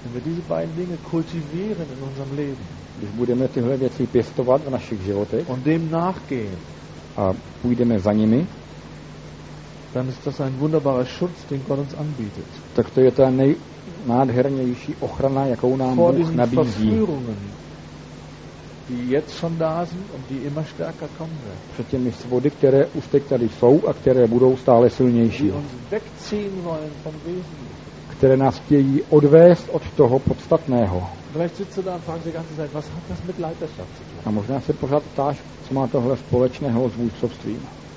Wenn wir diese beiden Dinge kultivieren in unserem Leben Když budeme tyhle věci pěstovat v našich životech und dem nachgehen, a půjdeme za nimi, dann ist das ein wunderbarer Schutz, den Gott uns anbietet. tak to je ta nejnádhernější ochrana, jakou nám Vor Bůh diesen nabízí Verführungen, die jetzt schon da sind und die immer stärker kommen werden. před těmi svody, které už teď tady jsou a které budou stále silnější, Die uns wegziehen wollen vom Wesentlichen. které nás chtějí odvést od toho podstatného. Vielleicht sitzt du da und fragst die ganze Zeit, was hat das mit Leiterschaft zu tun? A možná se pořád ptáš, co má tohle společného s vůdcovstvím.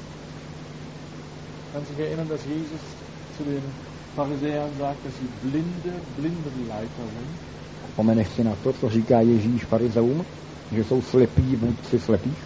Kannst dich erinnern, dass Jesus zu den Pharisäern sagt, dass sie Blindenleiter sind? Vzpomeneš si na to, co říká Ježíš farizeům, že jsou slepí vůdci slepých?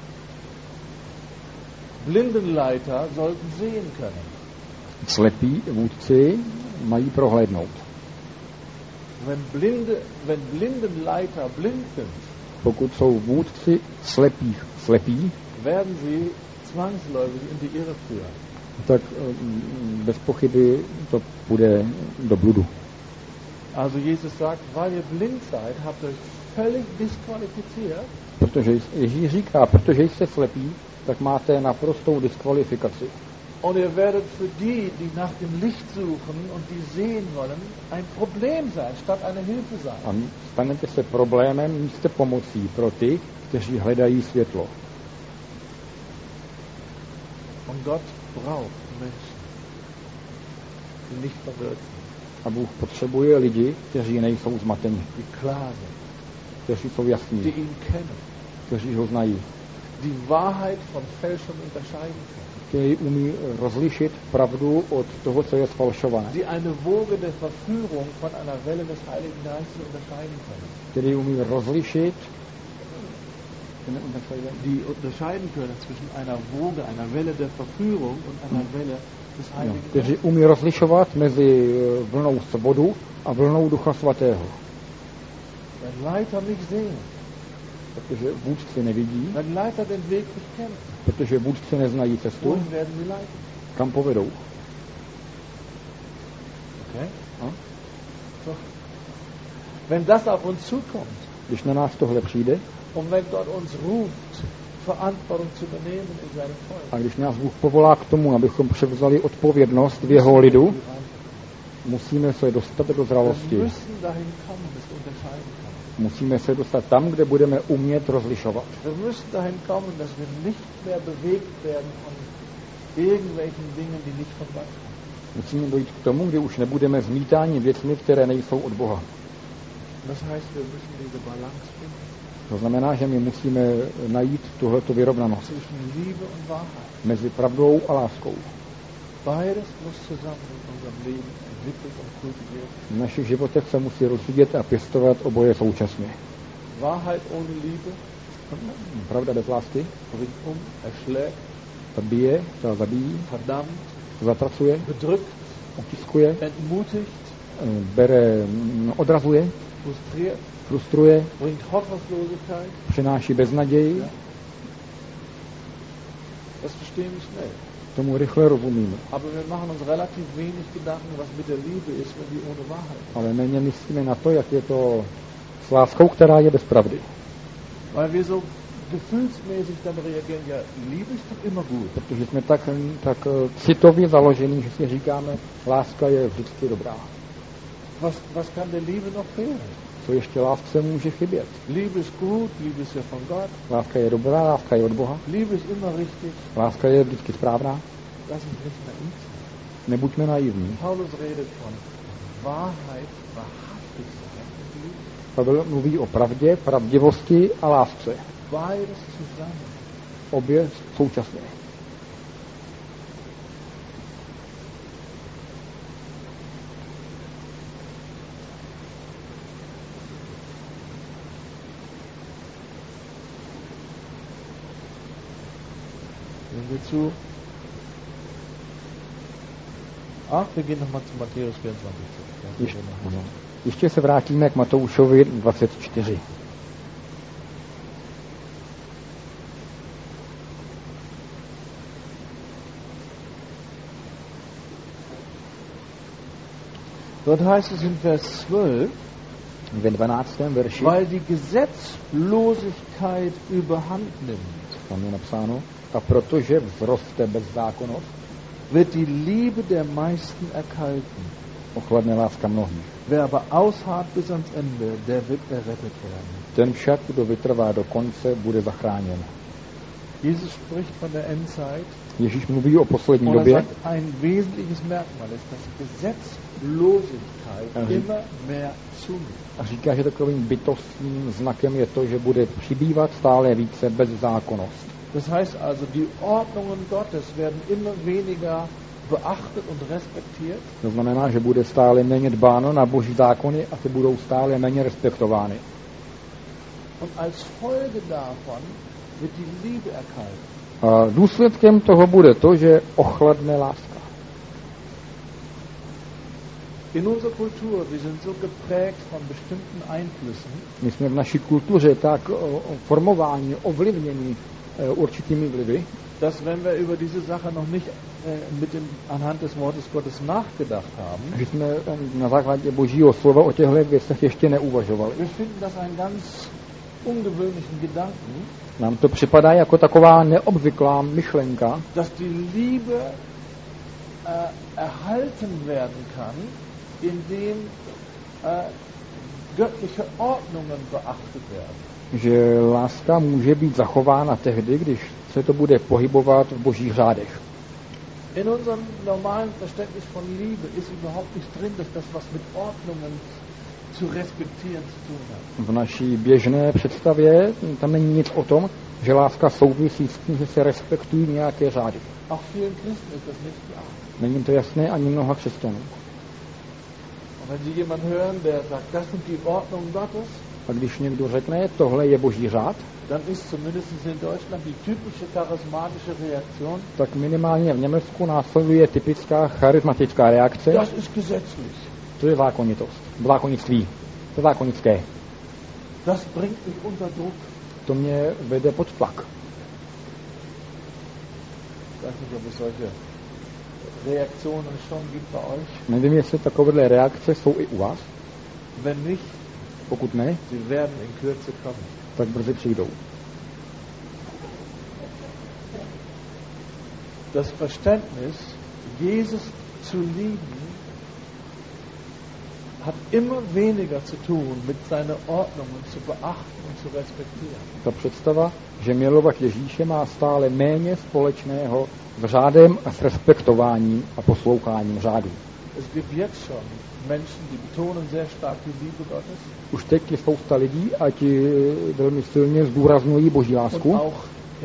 Blindenleiter sollten sehen können. Slepí vůdci mají prohlédnout. Wenn Blindenleiter blind sind, Pokud jsou vůdci slepých slepí, werden sie zwangsläufig in die Irre führen. tak bez pochyby to půjde do bludu. Also Jesus sagt, weil ihr blind seid, habt ihr euch völlig disqualifiziert. Protože Ježíš říká, protože jste slepí, tak máte naprostou diskvalifikaci. Und ihr werdet für die, die nach dem Licht suchen und die sehen wollen, ein Problem sein, statt eine Hilfe sein. A stanete se problémem místo pomocí pro ty, kteří hledají světlo. Und Gott braucht Menschen, die nicht verwirrt sind, A Bůh potřebuje lidi, kteří nejsou zmatení, die klar sind, kteří jsou die jasní, ihn kennen, kteří ho znají, die Wahrheit von Fälschung unterscheiden können, kteří umí rozlišit pravdu od toho, co je sfalšované, die eine Woge der Verführung von einer Welle des Heiligen Geistes unterscheiden können, kteří umí rozlišit die unterscheiden können zwischen einer Woge, einer Welle der Verführung und einer Welle des Heiligen kteří Geistes. umí rozlišovat mezi vlnou svobodu a vlnou Ducha Svatého. Wenn Leiter nicht sehen, Protože vůdci nevidí, wenn Leiter den Weg nicht kennen, protože vůdci neznají cestu, wohin werden sie leiten? kam povedou. Okay? No? So. Wenn das auf uns zukommt Když na nás tohle přijde und wenn Gott uns ruft, Verantwortung zu übernehmen in seinem Volk, a když nás Bůh povolá k tomu, abychom převzali odpovědnost v jeho lidu, musíme se dostat do wir zralosti. müssen dahin kommen, dass wir unterscheiden können. Musíme se dostat tam, kde budeme umět rozlišovat. Wir müssen dahin kommen, dass wir nicht mehr bewegt werden von irgendwelchen Dingen, die nicht von Gott kommen. Musíme dojít k tomu, kdy už nebudeme zmítáni věcmi, které nejsou od Boha. Das heißt, wir müssen diese Balance finden To znamená, že my musíme najít tuhletu vyrovnanost zwischen Liebe und Wahrheit. mezi pravdou a láskou. Beides muss zusammen in unserem Leben entwickelt und kultiviert werden. V našich životech se musí rozvíjet a pěstovat oboje současně. Wahrheit ohne Liebe Pravda bez lásky, bringt erschlägt, ta bije, ta zabíjí, verdammt, zatracuje, bedrückt, otiskuje, entmutigt, bere, odrazuje, frustriert, frustruje, bringt Hoffnungslosigkeit. přináší beznaději. Das verstehen wir schnell. Tomu rychle rozumíme. Aber wir machen uns relativ wenig Gedanken, was mit der Liebe ist, wenn die ohne Wahrheit ist. Ale méně myslíme na to, jak je to s láskou, která je bez pravdy. Weil wir so gefühlsmäßig dann reagieren, ja, Liebe ist doch immer gut. Protože jsme tak citově založení, že si říkáme, láska je vždycky dobrá. Was kann der Liebe noch fehlen? Co ještě lásce může chybět? Liebe ist gut, Liebe ist ja von Gott, Láska je dobrá, láska je od Boha. Liebe ist immer richtig. Láska je vždycky správná. Das ist nicht naiv sein. Nebuďme naivní. Paulus redet von Wahrheit, Wahrhaftigkeit und Liebe. Pavel mluví o pravdě, pravdivosti a lásce. Beides zusammen. Obě současně. Wenn wir zu. Ach, wir gehen nochmal zu Matthäus 24. Ještě se vrátíme k Matoušovi 24. Dort heißt es in Vers 12, Ve 12. verši weil die Gesetzlosigkeit überhand nimmt, tam je napsáno, a protože vzroste bezzákonnost, wird die Liebe der meisten erkalten. ochladne láska mnohých. Wer aber ausharrt bis ans Ende, der wird errettet werden. Ten však, kdo vytrvá do konce, bude zachráněn. Jesus spricht von der Endzeit Ježíš mluví o poslední und er době sagt, ein wesentliches Merkmal ist, dass Gesetzlosigkeit immer mehr zunimmt. a říká, že takovým bytostným znakem je to, že bude přibývat stále více bezzákonnost. Das heißt also, die Ordnungen Gottes werden immer weniger beachtet und respektiert. To znamená, že bude stále méně dbáno na boží zákony a ty budou stále méně respektovány. Und als Folge davon wird die Liebe erkalten. A důsledkem toho bude to, že ochladne láska. In unserer Kultur, wir sind so geprägt von bestimmten Einflüssen, My jsme v naší kultuře tak formováni, ovlivněni určitými vlivy, dass wenn wir über diese Sache noch nicht anhand des Wortes Gottes nachgedacht haben, že jsme na základě božího slova o těchto věcech ještě neuvažovali. wir finden das einen ganz ungewöhnlichen Gedanken, Nám to připadá jako taková neobvyklá myšlenka, dass die Liebe erhalten werden kann, indem göttliche Ordnungen beachtet werden. že láska může být zachována tehdy, když se to bude pohybovat v božích řádech. In unserem normalen Verständnis von Liebe ist überhaupt nicht drin, dass das was mit Ordnungen zu respektieren zu tun hat. V naší běžné představě tam není nic o tom, že láska souvisí s tím, že se respektují nějaké řády. Auch vielen Christen ist das nicht klar. Není to jasné ani mnoha křesťanů. Und wenn Sie jemanden hören, der sagt, das sind die Ordnungen Gottes, A když někdo řekne, tohle je boží řád, dann ist zumindest in Deutschland die typische charismatische Reaktion, tak minimálně v Německu následuje typická charismatická reakce. das ist gesetzlich. To je zákonitost, zákonnictví, to je zákonické. Das bringt mich unter Druck. To mě vede pod tlak. Ich weiß nicht, ob es solche Reaktionen schon gibt bei euch. Nevím, jestli takovéhle reakce jsou i u vás. Wenn nicht, Pokud ne, sie werden in Kürze kommen. tak brzy přijdou. Das Verständnis, Jesus zu lieben, hat immer weniger zu tun, mit seinen Ordnungen zu beachten und zu respektieren. Ta představa, že milovat Ježíše má stále méně společného s řádem a s respektováním a posloucháním řádů. Es gibt jetzt schon Menschen, die betonen sehr stark die Liebe Gottes Už teď je spousta lidí a ti velmi silně zdůrazňují boží und lásku auch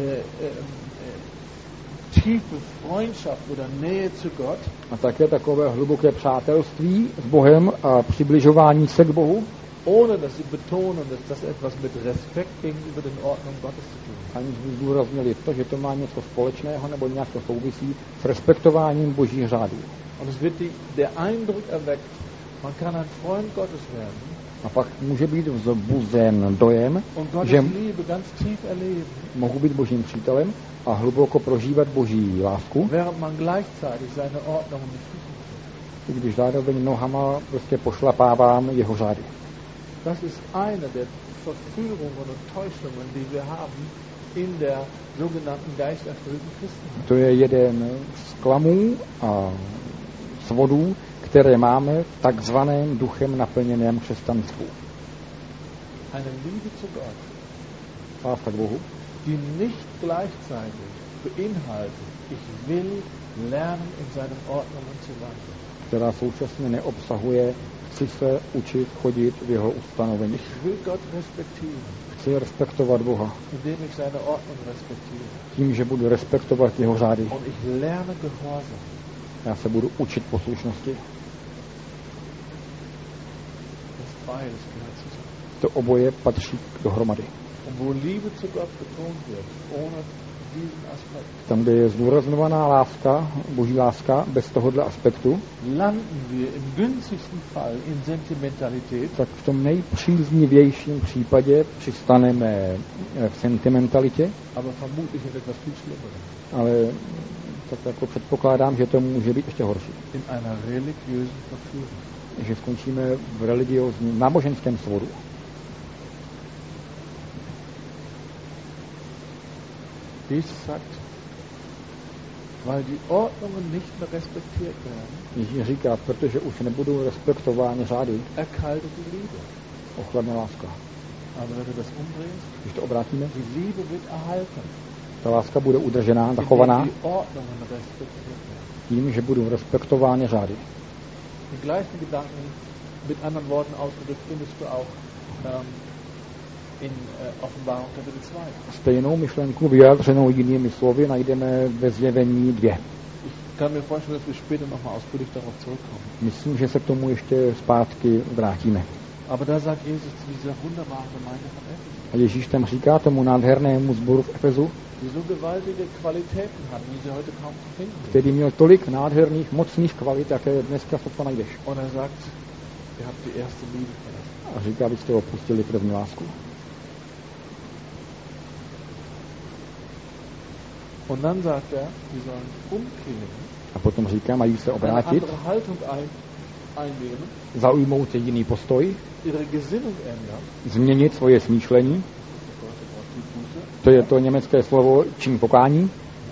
tiefe Freundschaft oder Nähe zu Gott, a také takové hluboké přátelství s Bohem a přibližování se k Bohu, ohne dass sie betonen, dass das etwas mit Respekt gegenüber den Ordnungen Gottes zu tun hat. aniž by zdůraznili to, že to má něco společného nebo nějak to souvisí s respektováním božích řádů. Und es wird der Eindruck erweckt, man kann ein Freund Gottes werden A pak může být vzbuzen dojem, und Gottes že Liebe ganz tief erleben, mohu být božím přítelem a hluboko prožívat boží lásku, während man gleichzeitig seine Ordnungen nicht fühlt. i když zároveň nohama prostě pošlapávám jeho řády. Das ist eine der Verführungen und Täuschungen, die wir haben in der sogenannten geisterfüllten Christenheit. To je jeden z klamů a svodů, které máme v takzvaném duchem naplněném křesťanstvu. Eine Liebe zu Gott, Láska k Bohu, die nicht gleichzeitig beinhaltet, ich will lernen, in seinen Ordnungen zu wandeln. která současně neobsahuje chci se učit chodit v jeho ustanoveních. Ich will Gott respektieren, Chci respektovat Boha indem ich seine Ordnung respektiere. tím, že budu respektovat jeho řády. Und ich lerne Gehorsam. Já se budu učit poslušnosti. Das beides gehört zusammen. To oboje patří dohromady. Und wo Liebe zu Gott betont wird, ohne diesen Aspekt, Tam, kde je zdůrazňovaná láska, boží láska, bez tohohle aspektu, landen wir im günstigsten Fall in Sentimentalität, tak v tom nejpříznivějším případě přistaneme v sentimentalitě, aber vermutlich in etwas viel Schlimmerem, ale tak jako předpokládám, že to může být ještě horší. in einer religiösen Verführung. že skončíme v religiózním náboženském svodu. Jesus sagt, weil die Ordnungen nicht mehr respektiert werden, Ježíš říká, protože už nebudou respektovány řády, erkaltet die Liebe. ochladne láska. Aber wenn du das umdrehst, Když to obrátíme, die Liebe wird erhalten, ta láska bude udržená, indem zachovaná die Ordnungen respektiert werden. tím, že budou respektovány řády. Den gleichen Gedanken, mit anderen Worten ausgedrückt, findest du auch in Offenbarung Kapitel 2. Stejnou myšlenku vyjádřenou jinými slovy najdeme ve Zjevení 2. Ich kann mir vorstellen, dass wir später nochmal ausführlich darauf zurückkommen. Myslím, že se k tomu ještě zpátky vrátíme. Aber da sagt Jesus zu dieser wunderbaren Gemeinde von Ephesus, A Ježíš tam říká tomu nádhernému sboru v Efezu, die so gewaltige Qualitäten hatten, wie sie heute kaum zu finden sind. který měl tolik nádherných, mocných kvalit, jaké dneska sotva najdeš. Und er sagt, ihr habt die erste Liebe verlassen. A říká, vy jste opustili první lásku. Und dann sagt er, die sollen umkehren, A potom říká, mají se eine obrátit, andere Haltung einnehmen, zaujmout si jiný postoj, ihre Gesinnung ändern. změnit svoje smýšlení. Das deutsche Wort Buße. To je to německé slovo čin pokání.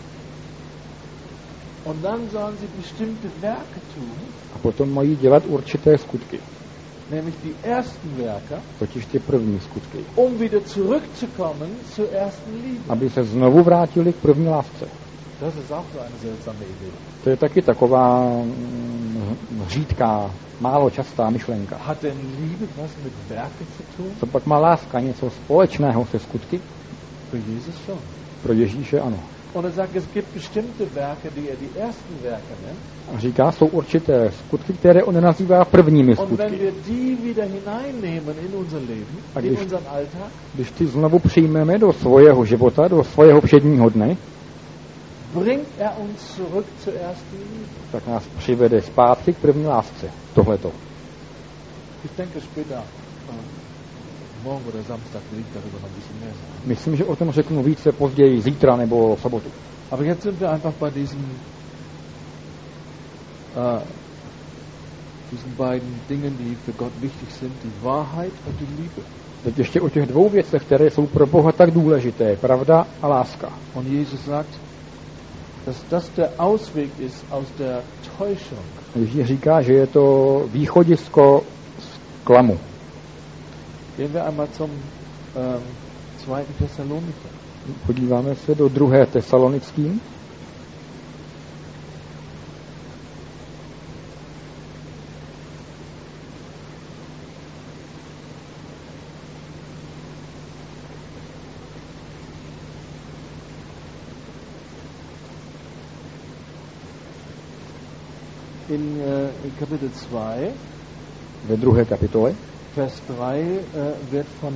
Und dann sollen sie bestimmte Werke tun, A potom mají dělat určité skutky, nämlich die ersten Werke, totiž ty první skutky, um wieder zurückzukommen zur ersten Liebe. aby se znovu vrátili k první lásce. Das ist auch so eine seltsame Idee. To je taky taková řídká, málo častá myšlenka. Hat denn Liebe was mit Werke zu tun? Co pak má láska něco společného se skutky? Für Jesus schon. Pro Ježíše ano. Und er sagt, es gibt bestimmte Werke, die er die ersten Werke nennt. A říká, jsou určité skutky, které on nazývá prvními Und wenn skutky. wir die wieder hineinnehmen in unser Leben, A in unseren Alltag, Když ty znovu přijmeme do svého života, do svého všedního dne, bringt er uns zurück zur ersten Liebe. tak nás přivede zpátky k první lásce. Tohleto. Ich denke später, morgen oder Samstag will ich darüber noch ein bisschen mehr sagen. Myslím, že o tom řeknu více později, zítra nebo v sobotu. Aber jetzt sind wir einfach bei diesen beiden Dingen, die für Gott wichtig sind, die Wahrheit und die Liebe. Teď ještě o těch dvou věcech, které jsou pro Boha tak důležité, pravda a láska. Und Jesus sagt, dass das der Ausweg ist aus der Täuschung. Ježíš říká, že je to východisko z klamu. Gehen wir einmal zum 2. Thessalonicher. Podíváme se do 2. Tesalonickým. In Kapitel 2, Ve 2. kapitole, Vers 3 wird von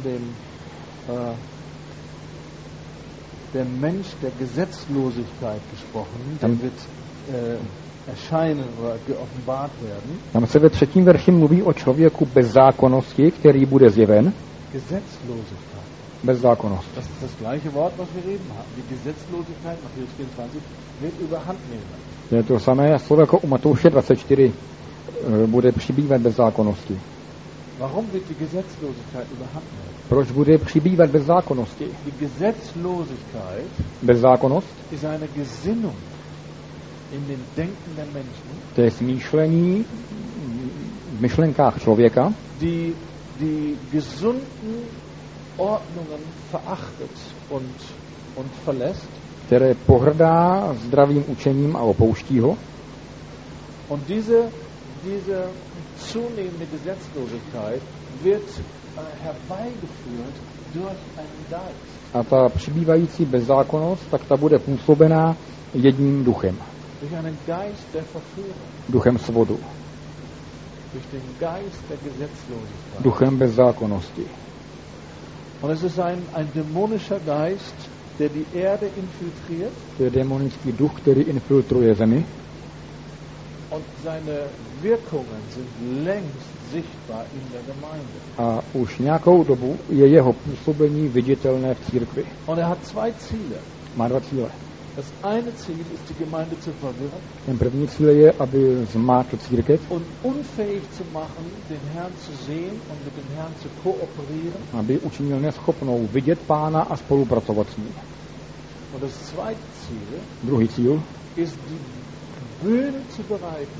der Mensch der Gesetzlosigkeit gesprochen, der wird erscheinen oder geoffenbart werden. tam se ve 3. verši mluví o člověku bezzákonnosti, který bude zjeven. Gesetzlosigkeit. Bezzákonnost. Das ist das gleiche Wort, was wir eben hatten. Die Gesetzlosigkeit, Matthäus 24, wird überhand nehmen. To je to samé slovo jako u Matouše 24 bude přibývat bezzákonnosti. Warum wird die Gesetzlosigkeit überhand nehmen? Proč bude přibývat bezzákonnosti? Die Gesetzlosigkeit Bezzákonnost, ist eine Gesinnung in den Denken der Menschen, to je smýšlení v myšlenkách člověka, die gesunden Ordnungen verachtet und verlässt. které pohrdá zdravým učením a opouští ho. Und diese zunehmende Gesetzlosigkeit wird herbeigeführt durch einen Geist. A ta přibývající bezzákonnost, tak ta bude působená jedním duchem. Durch einen Geist der Verführung. Duchem svodu. Durch den Geist der Gesetzlosigkeit. Duchem bezzákonnosti. Und es ist ein dämonischer Geist, der die Erde infiltriert. To je demonický duch, který infiltruje zemi. Und seine Wirkungen sind längst sichtbar in der Gemeinde. A už nějakou dobu je jeho působení viditelné v církvi. Und er hat zwei Ziele. Má dva cíle. Das eine Ziel ist, die Gemeinde zu verwirren Ten první cíl je, aby zmátl církev, und unfähig zu machen, den Herrn zu sehen und mit dem Herrn zu kooperieren. aby učinil neschopnou vidět Pána a spolupracovat s ním. Und das zweite Ziel Druhý cíl ist, die Bühne zu bereiten,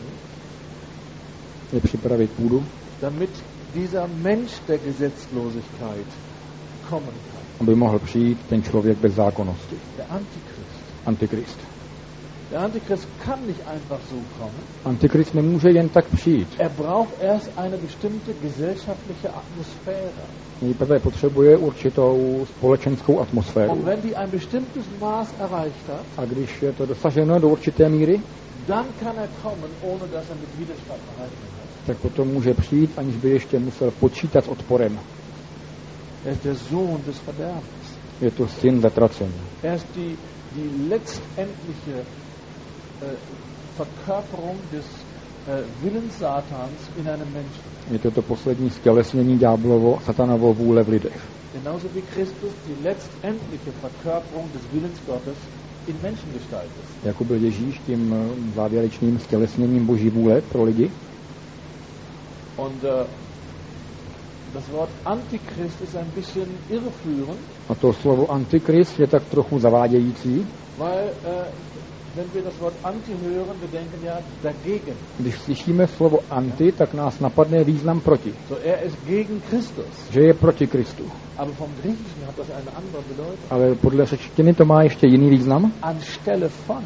je připravit půdu, damit dieser Mensch der Gesetzlosigkeit kommen kann. aby mohl přijít ten člověk bez zákonnosti. Der Antichrist. Antikrist. Der Antichrist kann nicht einfach so kommen. Antikrist nemůže jen tak přijít. Er braucht erst eine bestimmte gesellschaftliche Atmosphäre. Nejprve potřebuje určitou společenskou atmosféru. Und wenn die ein bestimmtes Maß erreicht hat, A když je to dosaženo do určité míry, dann kann er kommen, ohne dass er mit Widerstand rechnen muss. tak potom může přijít, aniž by ještě musel počítat s odporem. Er ist der Sohn des Verderbens. Je to syn zatracení. Er ist die letztendliche Verkörperung des Willens Satans in einem Menschen. Je to poslední stělesnění ďáblovo, satanovo vůle v lidech. Genauso wie Christus die letztendliche Verkörperung des Willens Gottes in Menschengestalt ist. Jako byl Ježíš tím závěrečným stělesněním Boží vůle pro lidi. Und das Wort Antichrist ist ein bisschen irreführend, A to slovo antikrist je tak trochu zavádějící, weil wenn wir das Wort Anti hören, wir denken ja dagegen. když slyšíme slovo anti, tak nás napadne význam proti. So, er ist gegen Christus. Že je proti Kristu. Aber vom Griechischen hat das eine andere Bedeutung. Ale podle řečtiny to má ještě jiný význam. Anstelle von.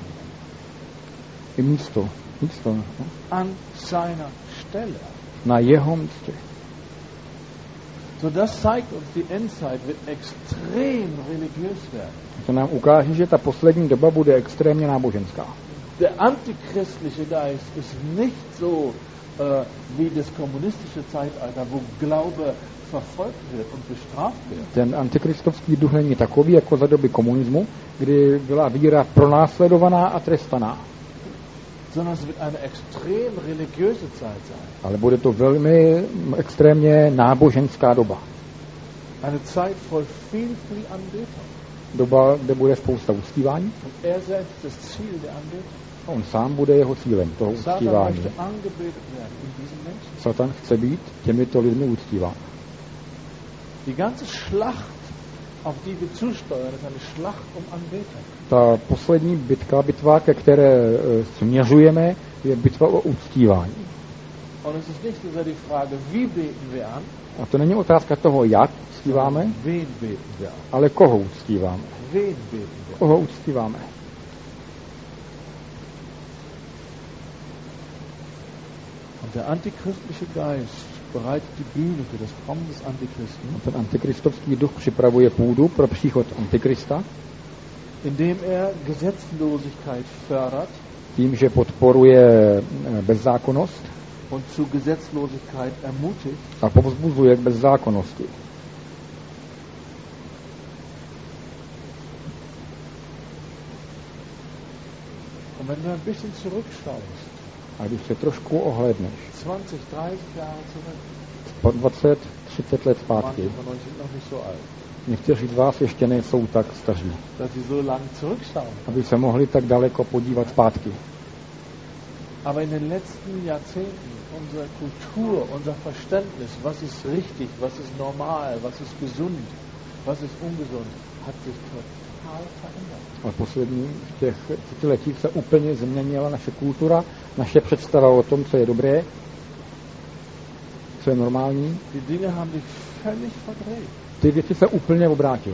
I místo. No? An seiner Stelle. Na jeho místě. So, das zeigt uns, die Endzeit wird extrem religiös werden. To nám ukáže, že ta poslední doba bude extrémně náboženská. Der antichristliche Geist ist nicht so wie das kommunistische Zeitalter, wo Glaube verfolgt wird und bestraft wird. Ten antikristovský duch není takový jako za doby komunismu, kdy byla víra pronásledovaná a trestaná. Sondern es wird eine extrem religiöse Zeit sein. Ale bude to velmi extrémně náboženská doba. Eine Zeit voll viel Anbetung. Doba, kde bude spousta uctívání. Und er selbst das Ziel der Anbetung. A on sám bude jeho cílem toho Satan uctívání. möchte angebetet werden in diesem Menschen. Satan chce být těmito lidmi uctíván. Die ganze Schlacht, auf die wir zusteuern, ist eine Schlacht um Anbetung. Ta poslední bitva, ke které směřujeme, je bitva o uctívání. Und es ist nicht so sehr die Frage, wie beten wir an, A to není otázka toho, jak uctíváme, wen beten wir an. ale koho uctíváme. Wen beten wir an. Koho uctíváme. Und der antichristliche Geist bereitet die Bühne für das Kommen des Antichristen, Ten antikristovský duch připravuje půdu pro příchod antikrista, indem er Gesetzlosigkeit fördert tím, že podporuje bezzákonnost und zu Gesetzlosigkeit ermutigt. a povzbuzuje k bezzákonnosti. Und wenn du ein bisschen zurückschaust, A když se trošku ohlédneš, 20, 30 Jahre zurück, po 20, 30 let zpátky, manche von euch sind noch nicht so alt, někteří z vás ještě nejsou tak staří, dass sie so lang zurückschauen. aby se mohli tak daleko podívat zpátky. Aber in den letzten Jahrzehnten unsere Kultur, unser Verständnis, was ist richtig, was ist normal, was ist gesund, was ist ungesund, hat sich total verändert. Ale poslední v těch 30 letích se úplně změnila naše kultura, naše představa o tom, co je dobré, co je normální. Die Dinge haben sich völlig verdreht. Ty věci se úplně obrátily.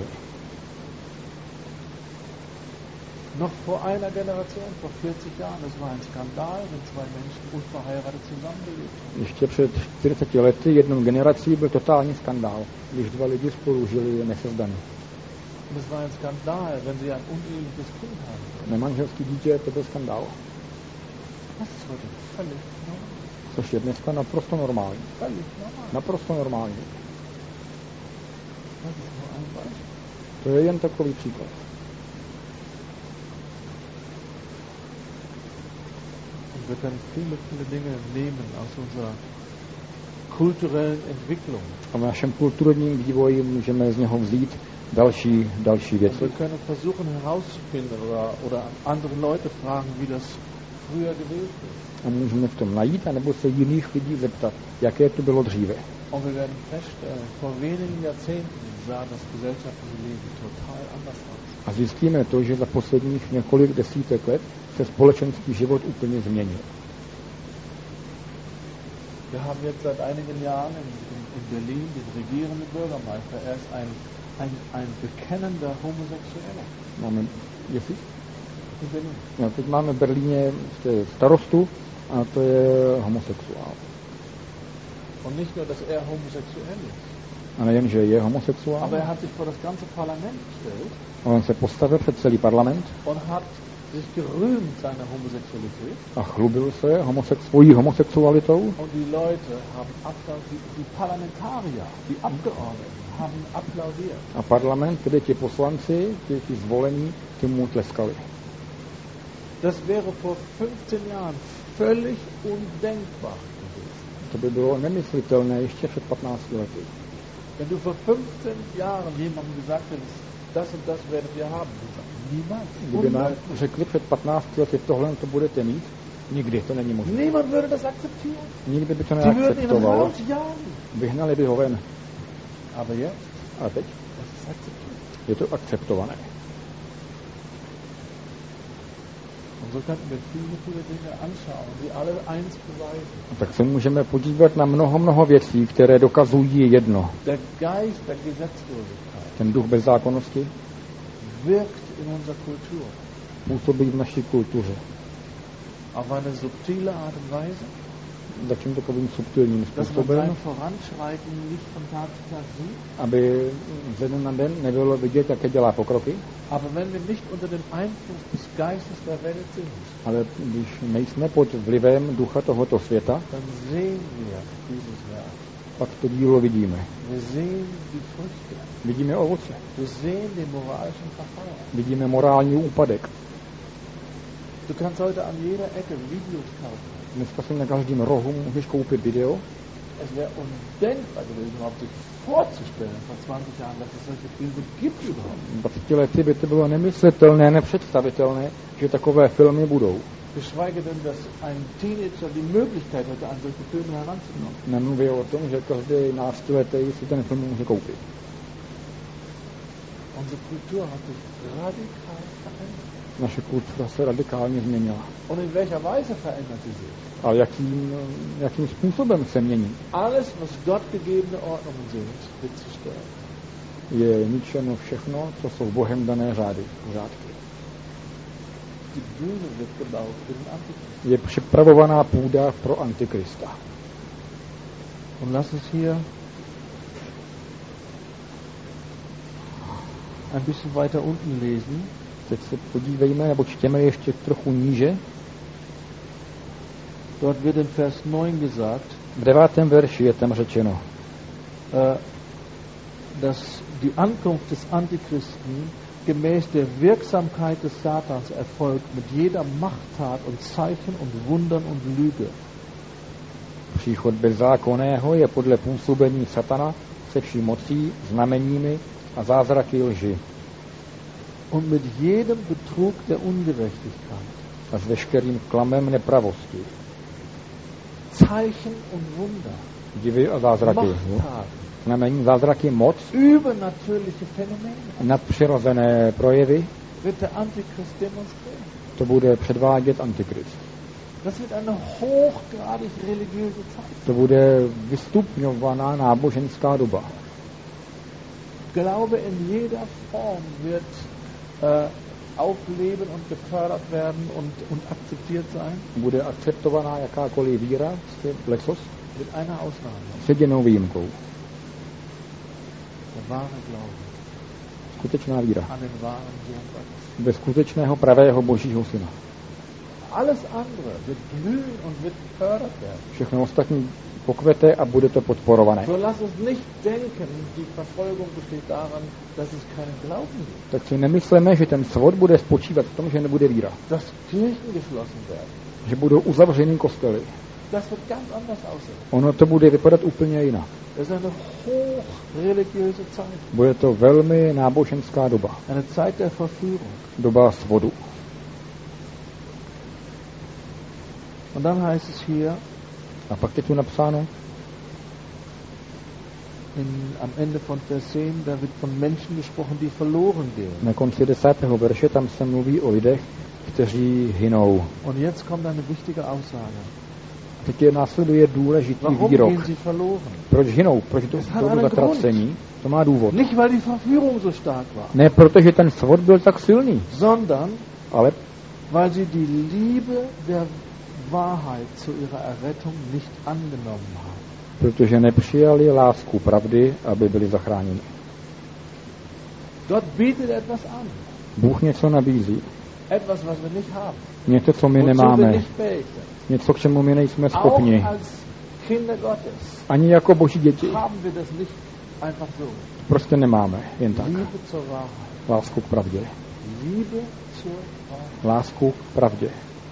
Noch vor einer Generation, vor 40 Jahren, das war ein Skandal, wenn zwei Menschen unverheiratet zusammengelebt haben. Ještě před 40 lety jednou generací byl totální skandál, když dva lidi spolu žili nesezdaní. Und es war ein Skandal, wenn sie ein uneheliches Kind haben. Nemanželský dítě, to byl skandál. Das ist heute völlig normal. Což je dneska naprosto normální. Völlig normal. Naprosto normální. Das ist nur ein Beispiel. To je jen takový příklad. Und wir können viele Dinge nehmen aus unserer kulturellen Entwicklung. A v našem kulturním vývoji můžeme z něho vzít Další věci. Wir können versuchen herauszufinden oder andere Leute fragen, wie das früher gewesen ist. A můžeme v tom najít, anebo se jiných lidí zeptat, jaké to bylo dříve. Und wir werden feststellen, vor wenigen Jahrzehnten sah das gesellschaftliche Leben total anders aus. A zjistíme to, že za posledních několik desítek let se společenský život úplně změnil. Wir haben jetzt seit einigen Jahren in Berlin den regierenden Bürgermeister. Er ist ein bekennender Homosexueller. Máme, jestli? In Berlin. No, teď máme v Berlíně starostu a to je homosexuál. Und nicht nur, dass er homosexuell ist. A nejen, že je homosexuál, Aber er hat sich vor das ganze Parlament gestellt. on se postavil před celý parlament Und hat sich gerühmt seiner Homosexualität. a chlubil se svojí homosexualitou. Und die Leute haben applaudiert, die Parlamentarier, die Abgeordneten haben applaudiert. A parlament, tedy ti poslanci, ti zvolení, ti mu tleskali. Das wäre vor 15 Jahren völlig undenkbar gewesen. To by bylo nemyslitelné ještě před 15 lety. Wenn du vor 15 Jahren jemandem gesagt hättest, das und das werdet ihr haben, niemals. Kdyby nám řekli před 15 lety, tohle to budete mít, nikdy to není možné. Niemand würde das akzeptieren. Nikdy by to Die würden ihn neakceptoval. rausjagen. Vyhnali by ho ven. Aber jetzt, A teď das ist akzeptiert. je to akceptované. Und so könnten wir viele Dinge anschauen, die alle eins beweisen. Tak se můžeme podívat na mnoho věcí, které dokazují jedno. Der Geist der Gesetzlosigkeit Ten duch bezzákonnosti wirkt in unserer Kultur. působí v naší kultuře. Auf eine subtile Art und Weise, Začím takovým subtilním dass man způsobem, sein Voranschreiten nicht von Tag zu Tag sieht. aby ze dne na den nebylo vidět, jaké dělá pokroky, Aber wenn wir nicht unter dem Einfluss des Geistes der Welt sind, ale když nejsme pod vlivem ducha tohoto světa, dann sehen wir dieses Werk. pak to dílo vidíme. Wir sehen die Früchte. Vidíme ovoce, Wir sehen den moralischen Verfall. vidíme morální úpadek. Du kannst heute an jeder Ecke Videos kaufen. Dneska si na každém rohu můžeš koupit video. Es wäre undenkbar gewesen, überhaupt sich vorzustellen, vor 20 Jahren, dass es solche Filme gibt überhaupt. 20 lety by to bylo nemyslitelné, nepředstavitelné, že takové filmy budou. Geschweige denn, dass ein Teenager die Möglichkeit hätte, an solche Filme heranzukommen. Nemluví o tom, že každý náctiletý si ten film může koupit. Unsere Kultur hat sich radikal verändert. Naše kultura se radikálně změnila. Und in welcher Weise verändert sie sich? A jakým způsobem se mění? Alles, was Gott gegebene Ordnungen sind, wird zerstört. Je ničeno všechno, co jsou Bohem dané pořádky. Die Bühne wird gebaut für den Antichrist. Je připravovaná půda pro Antikrista. Und lass uns hier ein bisschen weiter unten lesen. Teď se podívejme, nebo čtěme ještě trochu níže. Dort wird in Vers 9 gesagt, V 9. verši je tam řečeno, dass die Ankunft des Antichristen gemäß der Wirksamkeit des Satans erfolgt mit jeder Machttat und Zeichen und Wundern und Lüge. příchod bezzákonného je podle působení satana se vší mocí, znameními a zázraky lži. Und mit jedem Betrug der Ungerechtigkeit. A s veškerým klamem nepravosti. Zeichen und Wunder. Divy a zázraky. Machttaten. Znamení, zázraky, moc, Übernatürliche Phänomene. nadpřirozené projevy, Wird der Antichrist demonstrieren. to bude předvádět Antikrist. Das wird eine hochgradig religiöse Zeit. To bude vystupňovaná náboženská doba. Glaube in jeder Form wird aufleben und gefördert werden und akzeptiert sein. Bude akceptovaná jakákoliv víra, lecos, Mit einer Ausnahme. s jedinou výjimkou. Der wahre Glaube Skutečná víra. an den wahren Sohn Gottes. Ve skutečného pravého Božího syna. Alles andere wird blühen und wird gefördert werden. Všechno ostatní pokvete a bude to podporované. So lass uns nicht denken, die Verfolgung besteht daran, dass es keinen Glauben gibt. Tak si nemyslíme, že ten svod bude spočívat v tom, že nebude víra. Dass Kirchen geschlossen werden. Že budou uzavřený kostely. Das wird ganz anders aussehen. Ono to bude vypadat úplně jinak. Das ist eine hochreligiöse Zeit. Bude to velmi náboženská doba. Eine Zeit der Verführung. Doba svodu. Und dann heißt es hier A pak je tu napsáno, am Ende von Vers 10, da wird von Menschen gesprochen, die verloren gehen. na konci 10. verše tam se mluví o lidech, kteří hynou. Und jetzt kommt eine wichtige Aussage. Teď je následuje důležitý Warum výrok. gehen sie verloren? Proč hynou? Proč to Das hat jsou einen zatracení? To má důvod. Nicht, weil die Verführung so stark war, Ne protože ten svod byl tak silný, sondern ale weil sie die Liebe der Wahrheit zu ihrer Errettung nicht angenommen haben. protože nepřijali lásku pravdy, aby byli zachráněni. Gott bietet etwas an. Bůh něco nabízí. Etwas, was wir nicht haben. Něco, co my Wozu wir nemáme. nicht fähig sind. Něco, k čemu my nejsme Auch schopni. als Kinder Gottes Ani jako boží děti. haben wir das nicht einfach so. Prostě nemáme. Jen tak. Liebe zur Wahrheit. Lásku k pravdě. Liebe zur Wahrheit. Lásku k pravdě.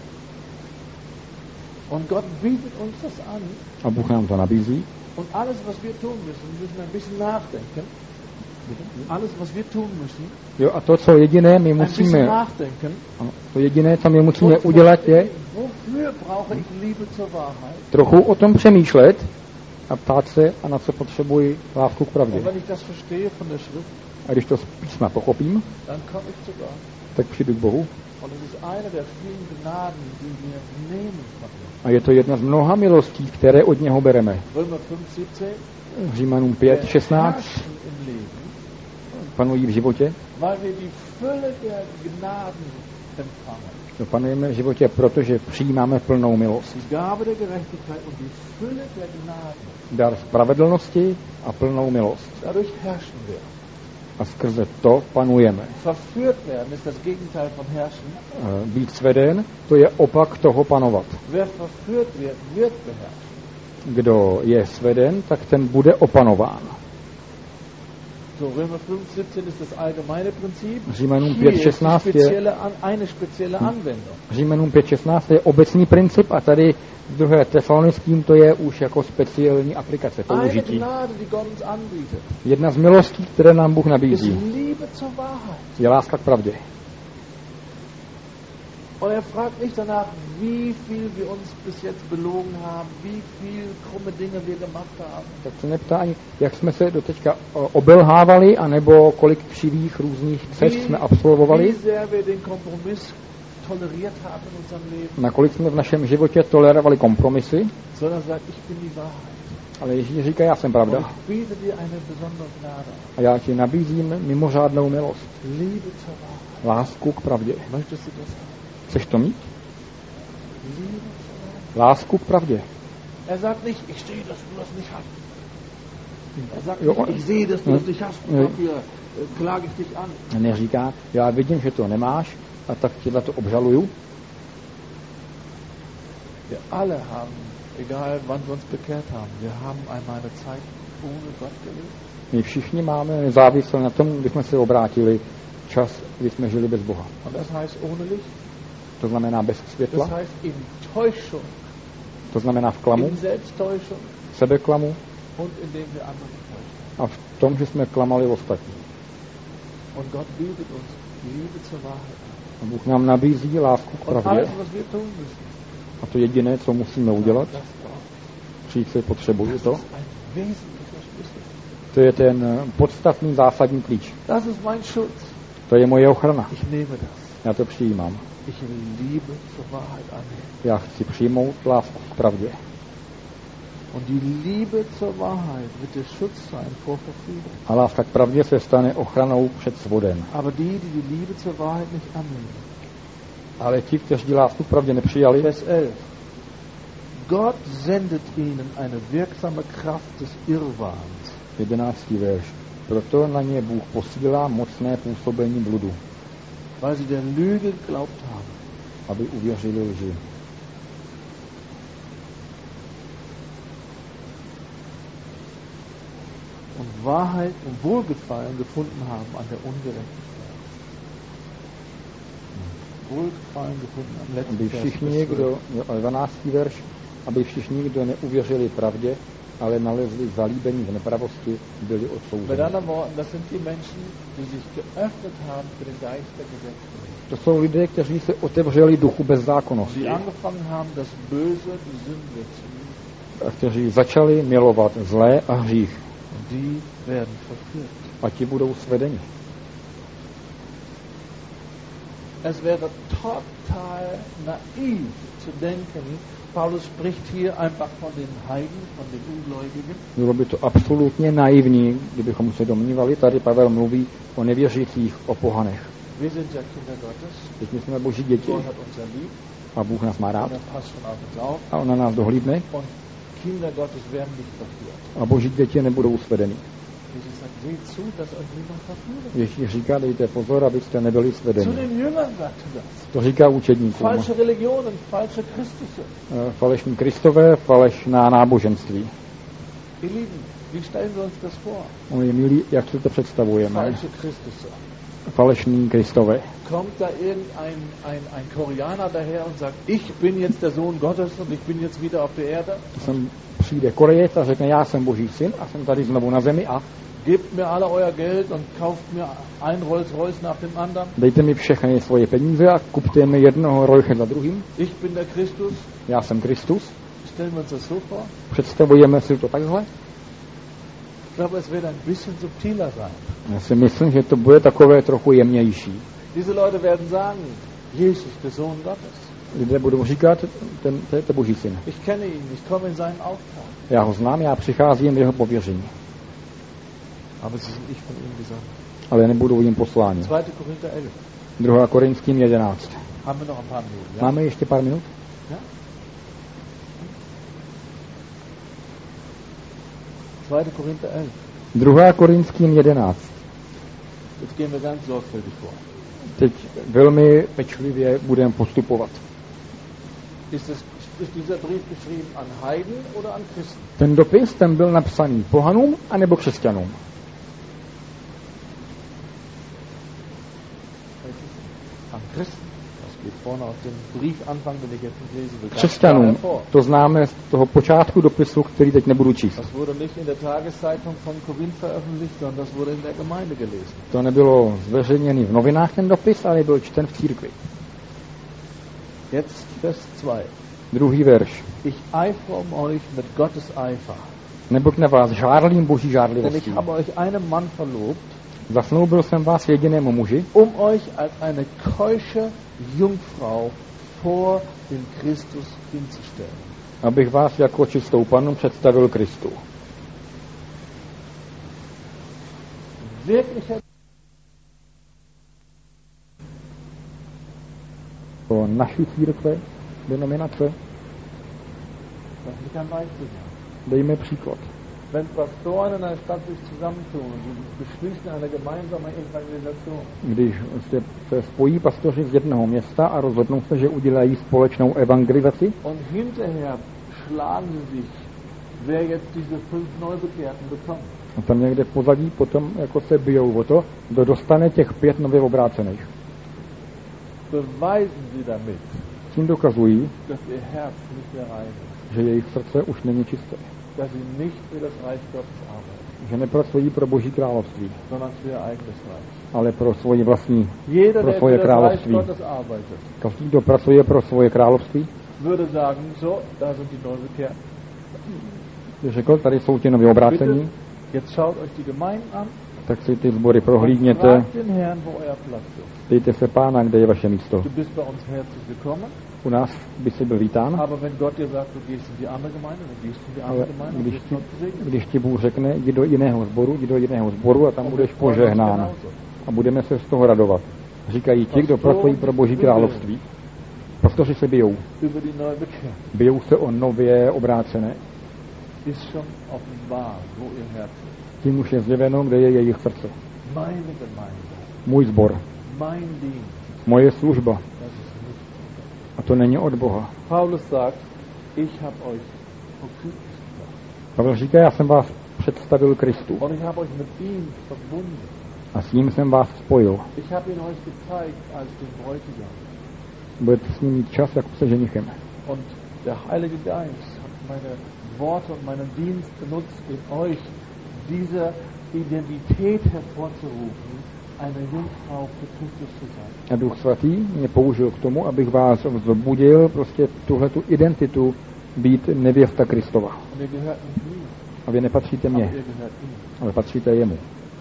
Und Gott bietet uns das an. A Bůh nám to nabízí. Und alles, was wir tun müssen ein bisschen nachdenken. Alles, was wir tun müssen, Jo, a to, co jediné my ein bisschen musíme, nachdenken. ano, to jediné, co my musíme udělat, je Wofür brauche ich Liebe zur Wahrheit? trochu o tom přemýšlet a ptát se, a na co potřebuji lásku k pravdě. Und wenn ich das verstehe von der Schrift, A když to z písma pochopím, dann komme ich zu Gott. tak přijdu k Bohu. Und es ist eine der vielen Gnaden, die wir nehmen von ihm. A je to jedna z mnoha milostí, které od něho bereme. Römer 5,17. Římanům 5, 16 Herrschen im Leben, panují v životě. weil wir die Fülle der Gnaden empfangen. Panujeme v životě, protože přijímáme plnou milost. Die Gabe der Gerechtigkeit und die Fülle der Gnaden. Dar spravedlnosti a plnou milost. Dadurch herrschen wir. A skrze to panujeme. Verführt werden ist das Gegenteil von herrschen. Být sveden, to je opak toho panovat. Wer verführt wird, wird beherrscht. Kdo je sveden, tak ten bude opanován. So, Römer 5,17 ist das allgemeine Prinzip. Římanům Hier ist 5,16 eine spezielle Anwendung. Římanům 5.16 je obecný princip a tady v 2. Tesalonickým to je už jako speciální aplikace, Eine použití. Gnade, die Gott uns anbietet, Jedna z milostí, které nám Bůh ist nabízí, Liebe zur Wahrheit. je láska k pravdě. Und er fragt nicht danach, wie viel wir uns bis jetzt belogen haben, wie viel krumme Dinge wir gemacht haben. Tak se neptá ani, jak jsme se doteďka obelhávali, anebo kolik křivých různých cest jsme Wie absolvovali, sehr wir den Kompromiss toleriert haben in unserem Leben, nakolik jsme v našem životě tolerovali kompromisy, sondern sagt, ich bin die Wahrheit. ale Ježíš říká, já jsem Und pravda ich biete dir eine besondere Gnade. a já ti nabízím mimořádnou milost, Liebe zur Wahrheit. lásku k pravdě. Möchtest du das haben? Chceš to mít? Liebe zur Wahrheit. Lásku k pravdě. Er sagt nicht, ich sehe, dass du das nicht hast. Er sagt Jo, nicht, ich sehe, dass du das nicht hast und jo. dafür klage ich dich an. Neříká, já vidím, že to nemáš a tak ti za to obžaluju. Wir alle haben, egal wann wir uns bekehrt haben, wir haben einmal eine Zeit ohne Gott gelebt. My všichni máme nezávisle na tom, kdy jsme se obrátili, čas, kdy jsme žili bez Boha. Und das heißt ohne Licht, To znamená bez das světla, heißt in Täuschung, to znamená v klamu, in Selbsttäuschung sebeklamu und indem wir andere täuschen. a v tom, že jsme klamali ostatní. Und Gott bietet uns Liebe zur Wahrheit an. A Bůh nám nabízí lásku k Und pravdě alles, was wir tun müssen, a to jediné, co musíme udělat, das braucht. přijít si potřebuju to, Das ist ein wesentlicher Schlüssel. to je ten podstatný zásadní klíč. Das ist mein Schutz. To je moje ochrana. Ich nehme das. Já to přijímám. Ich will Liebe zur Wahrheit annehmen. Já chci přijmout lásku k pravdě. Und die Liebe zur Wahrheit wird der Schutz sein vor Verführung. A láska k pravdě se stane ochranou před svodem. Aber die Liebe zur Wahrheit nicht annehmen. Ale ti, kteří lásku k pravdě nepřijali, Vers 11. Gott sendet ihnen eine wirksame Kraft des Irrwahns. 11. verš. Proto na ně Bůh posílá mocné působení bludu, Weil sie der Lüge geglaubt haben. aby uvěřili lži. Und Wahrheit und Wohlgefallen gefunden haben an der Ungerechtigkeit. Wohlgefallen gefunden am letzten Aby Vers. všichni, kdo, 12. verš, aby všichni, kdo neuvěřili pravdě, ale nalezli zalíbení v nepravosti, byli Mit odsouzeni. anderen Worten, das sind die Menschen, die sich geöffnet haben für den Geist der Gesetzlosigkeit. To jsou lidé, kteří se otevřeli duchu bezzákonnosti, Die angefangen haben, das Böse, die Sünde zu lieben. a kteří začali milovat zlé a hřích. Und die werden verführt. A ti budou svedeni. Es wäre total naiv zu denken, Paulus spricht hier einfach von den Heiden, von den Ungläubigen. Bylo by to absolutně naivní, kdybychom se domnívali. Tady Pavel mluví o nevěřících, o pohanech. Wir sind ja Kinder Gottes. Teď my jsme boží děti Gott hat uns ja lieb. a Bůh nás má rád Und er passt schon auf uns auf. a on na nás dohlídne Und Kinder Gottes werden nicht verführt. a boží děti nebudou svedeny. Jesus sagt, seht zu, dass euch niemand verführt. Ježíš říká, dejte pozor, abyste nebyli Zu svedeni. den Jüngern sagte das. To říká učedníkům. Falsche Religionen, falsche Christusse. Falešní Kristové, falešná náboženství. Ihr Lieben, wie stellen wir uns das vor? Oni milí, jak si to představujeme. Falsche Christusse. Falešní Kristové. Kommt da ein Koreaner daher und sagt, ich bin jetzt der Sohn Gottes und ich bin jetzt wieder auf der Erde? Sem přijde Korejec a řekne, já jsem boží syn a jsem tady znovu na zemi a Gebt mir alle euer Geld und kauft mir ein Rolls-Royce nach dem anderen. dejte mi všechny svoje peníze a kupte mi jednoho Rolche za druhým. Ich bin der Christus. Já jsem Kristus. Stellen wir uns das so vor? Představujeme si to takhle? Ich glaube, es wird ein bisschen subtiler sein. Já si myslím, že to bude takové trochu jemnější. Diese Leute werden sagen, Jesus, der Sohn Gottes. Lidé budou říkat, to je boží syn. Ich kenne ihn, ich komme in seinen Auftrag. Já ho znám, já přicházím v jeho pověření. Aber sie sind nicht von ihm gesandt. Ale nebudou jim posláni. 2. Korinther 11. 2. Korinským 11. Haben wir noch ein paar Minuten? Ja? Máme ještě pár minut? Ja? 2. Korinther 11. 2. Korinským 11. Jetzt gehen wir ganz sorgfältig vor. Teď velmi pečlivě budeme postupovat. Ist dieser Brief geschrieben an Heiden oder an Christen? Ten dopis ten byl napsaný pohanům anebo křesťanům. An Christen. Das geht vorne aus dem Briefanfang, den ich jetzt nicht lesen will. Ganz klar Křesťanům. hervor. To známe z toho počátku dopisu, který teď nebudu číst. Das wurde nicht in der Tageszeitung von Korinth veröffentlicht, sondern das wurde in der Gemeinde gelesen. To nebylo zveřejněný v novinách ten dopis, ale byl čten v církvi. Jetzt Vers 2. Druhý verš. Ich eifere euch mit Gottes Eifer. Neboť na vás žárlím boží Denn ich žárlivostí. habe euch einem Mann verlobt, Zasnoubil jsem vás jedinému muži, euch als eine keusche Jungfrau vor den Christus hinzustellen. abych vás jako čistou pannu představil Kristu. Wirklicher To naší církve, denominace, Das ist kein Beispiel. dejme příklad. Wenn Pastoren in einer Stadt sich zusammentun und sie beschließen eine gemeinsame Evangelisation, Když se spojí pastoři z jednoho města a rozhodnou se, že udělají společnou evangelizaci und hinterher schlagen sie sich, wer jetzt diese 5 Neubekehrten bekommt. a tam někde v pozadí potom jako se bijou o to, kdo dostane těch 5 nově obrácených. Beweisen sie damit, Tím dokazují, dass ihr Herz nicht mehr rein ist, že jejich srdce už není čisté. dass sie nicht für das Reich Gottes arbeiten, Že nepracují pro Boží království, sondern für ihr eigenes Reich. ale pro svoji vlastní. Jeder, Pro der svoje für das Reich království. Gottes arbeitet, Každý, kdo pracuje pro svoje království, würde sagen, so, da sind die Neubekehrten. by řekl, tady jsou ti nově obrácení, Bitte, jetzt schaut euch die Gemeinden an tak si ty sbory und prohlídněte, fragt den Herrn, wo euer Platz ist. dejte se Pána, kde je vaše místo. Du bist bei uns herzlich willkommen, U nás by si byl vítán, aber wenn Gott dir sagt, du gehst in die andere Gemeinde, dann gehst du in die ale andere Gemeinde und když wirst ti, dort gesegnet. když ti Bůh řekne, jdi do jiného sboru a tam budeš požehnán a budeme se z toho radovat. Říkají ti, kdo pracují pro Boží království. Pastoři se bijou. Über die Neubekehrten Bijou se o nově obrácené. ist schon offenbar, wo ihr Herz ist. Tím už je zjeveno, kde je jejich srdce. Meine Gemeinde, Můj sbor, mein Dienst, moje služba. das ist nicht. A to není od Boha. Paulus sagt, ich habe euch vor Christus gebracht Pavel říká, já jsem vás představil Kristu und ich habe euch mit ihm verbunden. a s ním jsem vás spojil. Ich habe ihn euch gezeigt als den Bräutigam. Budete s ním mít čas jako se ženichem. Und der Heilige Geist meine Worte und meinen Dienst benutzt, in euch diese Identität hervorzurufen, eine Jungfrau für Christus zu sein. A Duch Svatý mě použil k tomu, abych vás vzbudil prostě tuhletu identitu být nevěsta Kristova. Und ihr gehört nicht mir, A vy nepatříte aber mně, ihr gehört ihm. ale patříte jemu.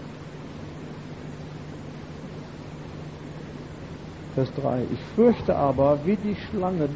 Vers 3. Ich fürchte aber, wie die Schlange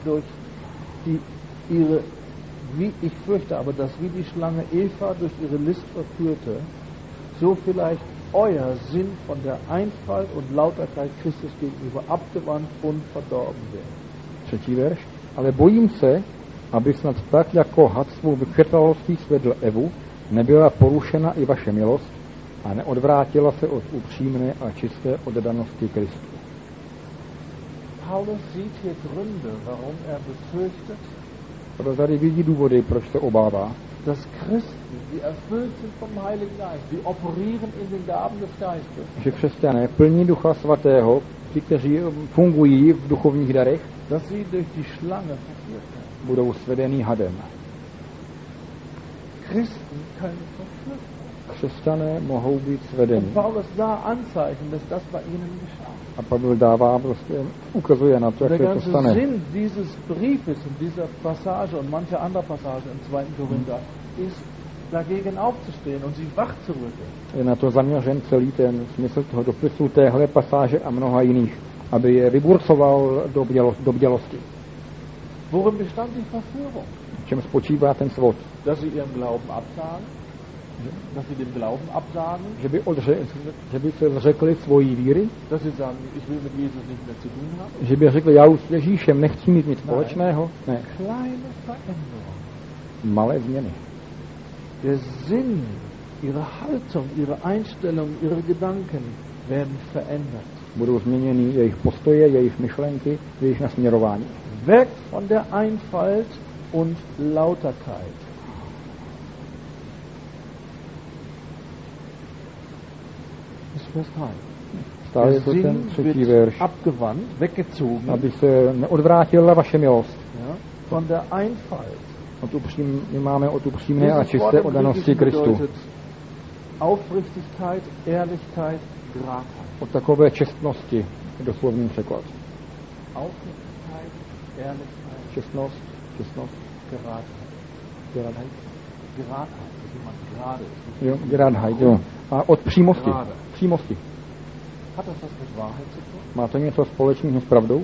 ich fürchte aber, dass wie die Schlange Eva durch ihre List verführte, so vielleicht euer Sinn von der Einfalt und Lauterkeit Christus gegenüber abgewandt und verdorben wird. 3. verš. Ale bojím se, aby snad tak, jako had svou vychytralostí svedl Evu, nebyla porušena i vaše milost a neodvrátila se od upřímné a čisté oddanosti Kristu. Paulus sieht hier Gründe, warum befürchtet, Proto tady vidí důvody, proč se obává, dass Christen, die erfüllt sind vom Heiligen Geist, die operieren in den Gaben des Geistes, že křesťané plní Ducha Svatého, ti, kteří fungují v duchovních darech, dass sie durch die Schlange verführt werden. budou svedený hadem. Christen können verführt werden. Křesťané mohou být svedení. Und Paulus sah Anzeichen, dass das bei ihnen geschah. A Pavel dává, prostě ukazuje na to, Der jak se to ganze stane. Sinn dieses Briefes und dieser Passage und mancher anderer Passage im 2. Korinther ist, dagegen aufzustehen und sie wach zu rütteln. Je na to zaměřen celý ten smysl toho dopisu téhle pasáže a mnoha jiných, aby je vyburcoval do bdělosti. Worin bestand die Verführung? V čem spočívá ten svod? Dass sie ihrem Glauben absagen? Dass sie dem Glauben absagen? Že by se zřekli svojí víry? Dass sie sagen, ich will mit Jesus nicht mehr zu tun haben? Že by řekli, já už s Ježíšem nechci mít nic společného? Ne. Kleine Veränderung. Malé změny. Der Sinn, ihre Haltung, ihre Einstellung, ihre Gedanken werden verändert. Budou změněny jejich postoje, jejich myšlenky, jejich nasměrování. Weg von der Einfalt und Lauterkeit. Das ist Vers 3. Stále je Der to ten Sinn 3. wird verš. abgewandt, weggezogen, Aby se neodvrátila vaše milost. ja, von der Einfalt. My máme od upřímné a Dieses Wort čisté im oddanosti Griechischen Kristu. bedeutet Aufrichtigkeit, Ehrlichkeit, Geradheit. Od takové čestnosti, doslovný překlad. Aufrichtigkeit, Ehrlichkeit, Čestnost, Geradheit. Geradheit. Geradheit, dass jemand gerade ist. Jo, Geradheit, jo. A od přímosti. Gerade. Přímosti. Hat das was mit Wahrheit zu tun? Má to něco společného s pravdou?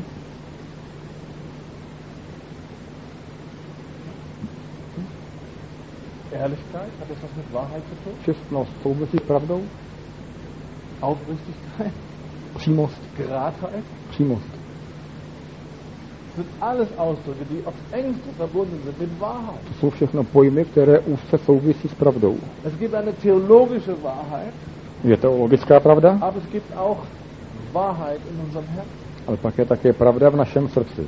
Ehrlichkeit, hat das was mit Wahrheit zu tun? Čestnost souvisí s pravdou? Aufrichtigkeit, Přímost. Geradheit, Přímost. das sind alles Ausdrücke, die aufs engste verbunden sind mit Wahrheit. To jsou všechno pojmy, které úzce souvisí s pravdou. Es gibt eine theologische Wahrheit, Je to logická pravda, aber es gibt auch Wahrheit in unserem Herzen. ale pak je také pravda v našem srdci.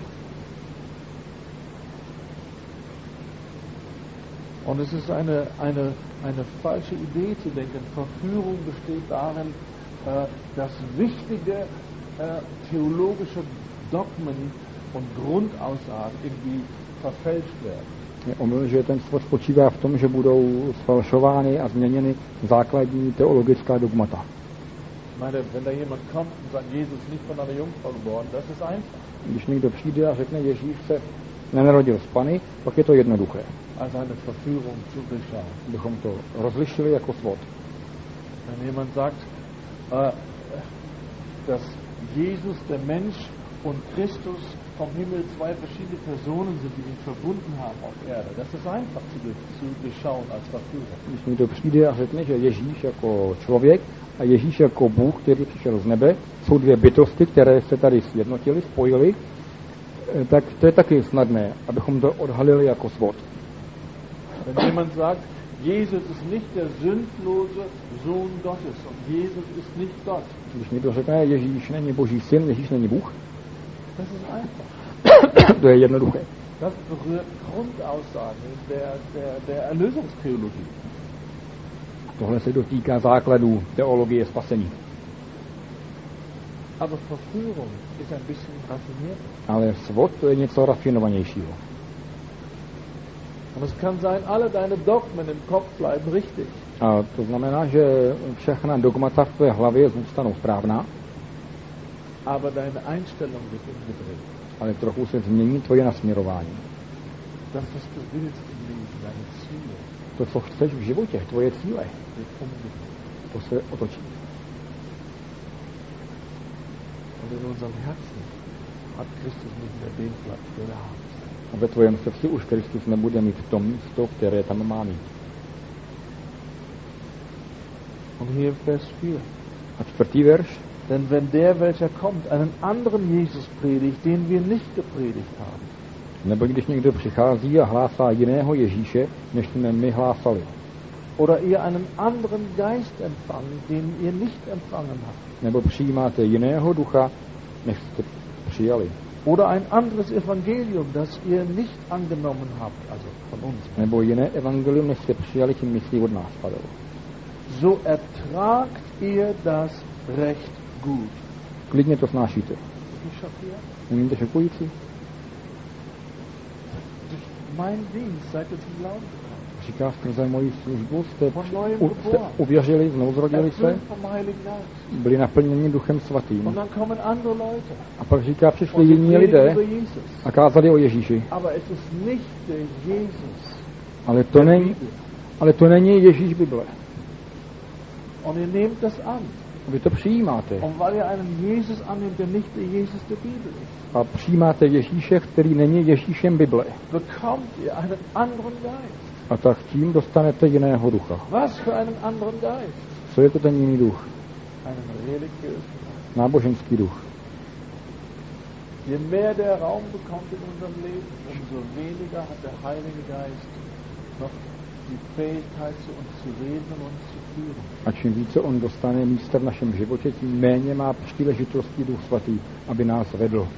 Und es ist eine falsche Idee zu denken, Verführung besteht darin, dass wichtige theologische Dogmen und Grundaussagen irgendwie verfälscht werden. Je omyl, že ten svod spočívá v tom, že budou sfalšovány a změněny základní teologická dogmata. Ich meine, wenn da jemand kommt und sagt, Jesus ist nicht von einer Jungfrau geboren, das ist einfach. Když někdo přijde a řekne, Ježíš se nenarodil z Panny, pak je to jednoduché. Als eine Verführung zu durchschauen. Bychom to rozlišili jako svod. Wenn jemand sagt, dass Jesus, der Mensch und Christus vom Himmel zwei verschiedene Personen sind, die ihn verbunden haben auf Erde, das ist einfach zu durchschauen als Verführung. Když někdo přijde a řekne, že Ježíš jako člověk a Ježíš jako Bůh, který přišel z nebe, jsou dvě bytosti, které se tady sjednotily, spojily, tak to je taky snadné, abychom to odhalili jako svod. Wenn jemand sagt, Jesus ist nicht der sündlose Sohn Gottes und Jesus ist nicht Gott, Když někdo řekne, Ježíš není Boží syn, Ježíš není Bůh, das ist einfach. to je jednoduché. Das berührt Grundaussagen der Erlösungstheologie. Tohle se dotýká základů teologie spasení. Aber Verführung ist ein bisschen raffinierter. Ale svod to je něco rafinovanějšího. Und es kann sein, alle deine Dogmen im Kopf bleiben richtig. A to znamená, že všechna dogmata v tvé hlavě zůstanou správná, Aber deine Einstellung wird umgedreht. ale trochu se změní tvoje nasměrování. Das, was du willst im Leben, deine Ziele, To, co chceš v životě, tvoje cíle, wird umgedreht. to se otočí. Und in unserem Herzen hat Christus nicht mehr den Platz, den er hat. A ve tvém srdci už Kristus nebude mít to místo, které tam má mít. Und hier Vers 4. A 4. verš. Denn wenn der, welcher kommt, einen anderen Jesus predigt, den wir nicht gepredigt haben, Nebo když někdo přichází a hlásá jiného Ježíše, než jsme my hlásali. oder ihr einen anderen Geist empfangen, den ihr nicht empfangen habt, Nebo přijímáte jiného ducha, než jste přijali. oder ein anderes Evangelium, das ihr nicht angenommen habt, also von uns, Nebo jiné evangelium, než jste přijali, tím myslí od nás, Pavel. so ertragt ihr das recht gut. Klidně to snášíte. Ist nicht schockierend? Není to šokující? Durch mein Dienst seid ihr zum Glauben gekommen. Říká, skrze moji službu jste, Von neuem jste geboren. uvěřili, znovu zrodili se, Erfüllt vom Heiligen Geist. byli naplněni Duchem Svatým. Und dann kommen andere Leute. A pak říká, přišli Und sie jiní predigen lidé über Jesus. a kázali o Ježíši. Aber es ist nicht der Jesus Ale to der není, Bibel. ale to není Ježíš Bible. Und ihr nehmt das an. A vy to přijímáte. Und weil ihr einen Jesus annimmt, der nicht der Jesus der Bibel ist, A přijímáte Ježíše, který není Ježíšem Bible. bekommt ihr einen anderen Geist. A tak tím dostanete jiného ducha. Was für einen anderen Geist? Co je to ten jiný duch? Einen religiösen Geist. Náboženský duch. Je mehr der Raum bekommt in unserem Leben, umso weniger hat der Heilige Geist noch die Fähigkeit, zu uns zu reden und uns zu führen. A čím více on dostane místa v našem životě, tím méně má příležitostí Duch Svatý, aby nás vedl.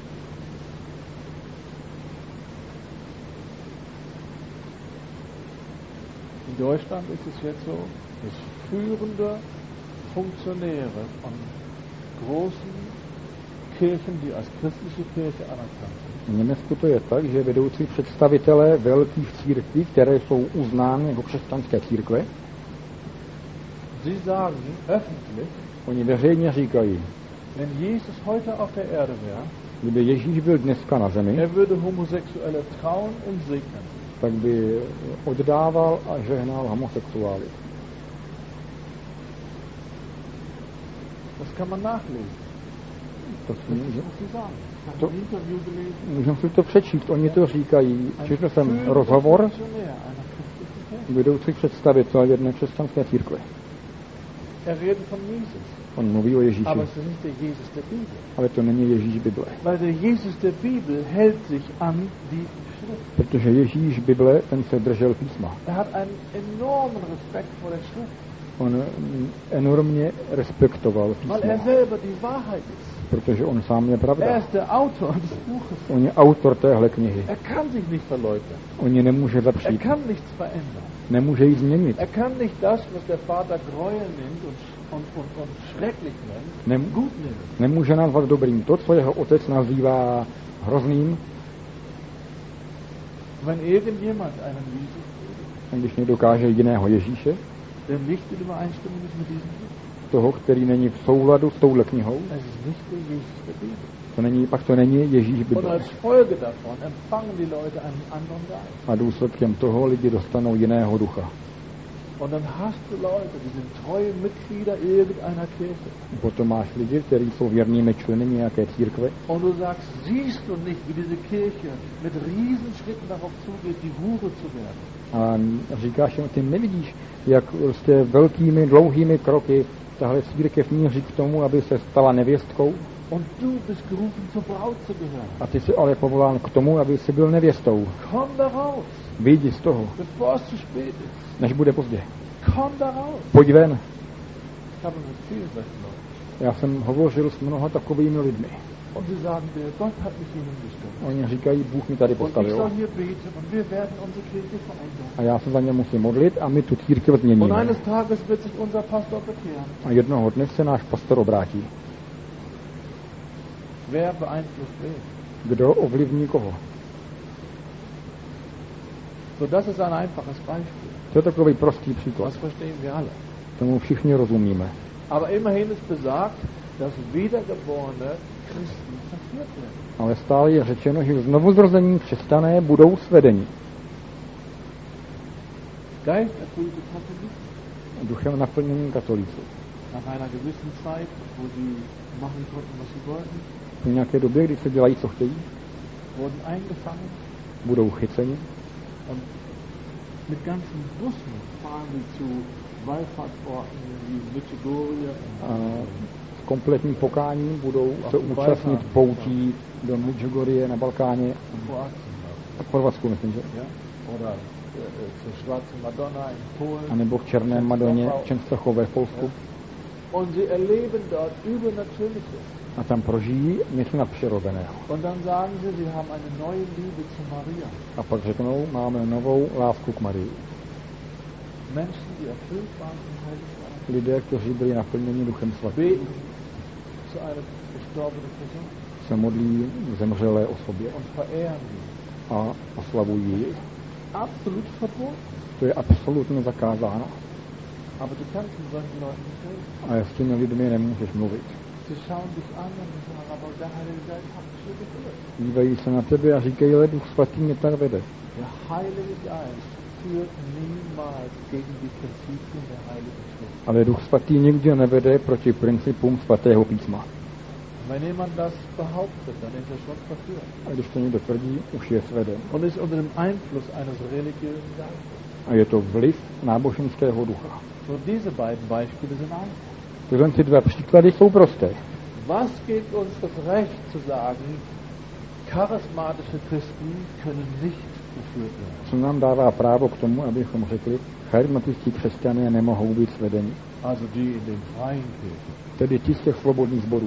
In Deutschland ist es jetzt so, dass führende Funktionäre von großen Kirchen, die als christliche Kirche anerkannt sind, V Německu to je tak, že vedoucí představitelé velkých církví, které jsou uznány jako křesťanské církve, sie sagen öffentlich, oni veřejně říkají, wenn Jesus heute auf der Erde wäre, kdyby Ježíš byl dneska na zemi, er würde Homosexuelle trauen und segnen. tak by oddával a žehnal homosexuály. Das kann man nachlesen. To Das ist, was sie sagen. Ich habe To- ein Interview gelesen. můžeme si to přečíst, oni to říkají. Četl jsem führender rozhovor Funktionär einer christlichen Kirche. vedoucí představitel jedné křesťanské církve. Er redet von Jesus. On mluví o Ježíši, Aber es ist nicht der Jesus der Bibel. ale to není Ježíš Bible. Weil der Jesus der Bibel hält sich an die Schrift. Protože Ježíš Bible, ten se držel písma. Er hat einen enormen Respekt vor der Schrift, On enormně respektoval weil er písma, selber die Wahrheit ist. protože on sám je Er pravda. ist der Autor des Buches. On je autor téhle knihy. Er kann sich nicht verleugnen. On ji nemůže Er zapřít, kann nichts verändern. nemůže ji změnit. Er kann nicht das, was der Vater Gräuel nennt und schrecklich nennt, Nem, gut nennen. nemůže nazvat dobrým to, co jeho otec nazývá hrozným. Wenn irgendjemand einen Jesus predigt, A když někdo káže jiného Ježíše, der nicht in Übereinstimmung ist mit diesem Buch, toho, který není v souladu s touhle knihou, es ist nicht der Jesus der Bibel. pak to není Ježíš Und Bible. als Folge davon empfangen die Leute einen anderen Geist. A důsledkem toho lidi dostanou jiného ducha. Und dann hast du Leute, die sind treue Mitglieder irgendeiner Kirche. Potom máš lidi, kteří jsou věrnými členy nějaké církve Und du sagst, siehst du nicht, wie diese Kirche mit Riesenschritten darauf zugeht, die Hure zu werden? a říkáš jim, ty nevidíš, jak prostě velkými, dlouhými kroky tahle církev míří k tomu, aby se stala nevěstkou, Und du bist gerufen, zur Braut zu gehören. a ty jsi ale povolán k tomu, aby jsi byl nevěstou. Komm da raus, Vyjdi z toho, bevor es zu spät ist. než bude pozdě. Komm da raus. Pojď ven. Ich habe mit vielen solchen Leuten. Já jsem hovořil s mnoha takovými lidmi. Und sie sagen dir, Gott hat mich hier hingestellt. Oni říkají, Bůh mi tady Und ich postavil soll hier beten und wir werden unsere Kirche verändern. a já se za ně musím modlit a my tu církev Und změníme. eines Tages wird sich unser Pastor bekehren. A jednoho dne se náš pastor obrátí. Wer beeinflusst wen? Kdo ovlivní koho? So, das ist ein einfaches Beispiel. To je takový prostý příklad. Das verstehen wir alle. Tomu všichni rozumíme. Aber immerhin ist besagt, dass wiedergeborene Christen verführt werden. Ale stále je řečeno, že znovuzrození křesťané budou svedeni. Geisterfüllte Katholiken, Duchem naplněným katolíci. nach einer gewissen Zeit, wo sie machen konnten, was sie wollten, V nějaké době, kdy se dělají, co chtějí, wurden eingefangen budou chyceni und mit ganzen Bussen fahren sie zu Wallfahrtsorten wie Medjugorje a s kompletním pokáním budou se účastnit poutí do Medjugorje na Balkáně und Kroatien. a v Chorvatsku, myslím, že? Ja? Oder zur Schwarzen Madonna in Polen. A nebo v Černé Madoně v Čenstochové v Polsku. Und sie erleben dort Übernatürliches. A tam prožijí něco nadpřirozeného. Und dann sagen sie haben eine neue Liebe zu Maria. A pak řeknou, máme novou lásku k Marii. Menschen, die erfüllt waren vom Heiligen Geist, Lidé, kteří byli naplněni Duchem Svatým, beten zu einer gestorbenen Person se modlí k zemřelé osobě und verehren sie. a oslavují ji. Absolut verboten. To je absolutně zakázáno. Aber du kannst mit solchen Leuten nicht reden. A s těmi lidmi nemůžeš mluvit. Sie schauen dich an und sagen, aber der Heilige Geist hat mich hier geführt. Dívají se na tebe a říkají, ale Duch Svatý mě tak vede. Der Heilige Geist führt niemals gegen die Prinzipien der Heiligen Schrift. Ale Duch Svatý nikdy nevede proti principům svatého písma. Wenn jemand das behauptet, dann ist er schon verführt. A když to někdo tvrdí, už je sveden. Und ist unter dem Einfluss eines religiösen Geistes. A je to vliv náboženského ducha. So, diese beiden Beispiele sind einfach. Tyhle ty dva příklady jsou prosté. Was gibt uns das Recht zu sagen, charismatische Christen können nicht geführt werden? Co nám dává právo k tomu, abychom řekli, charismatičtí křesťané nemohou být svedeni. Also die in den freien Kirchen. Tedy ti z těch svobodných sborů.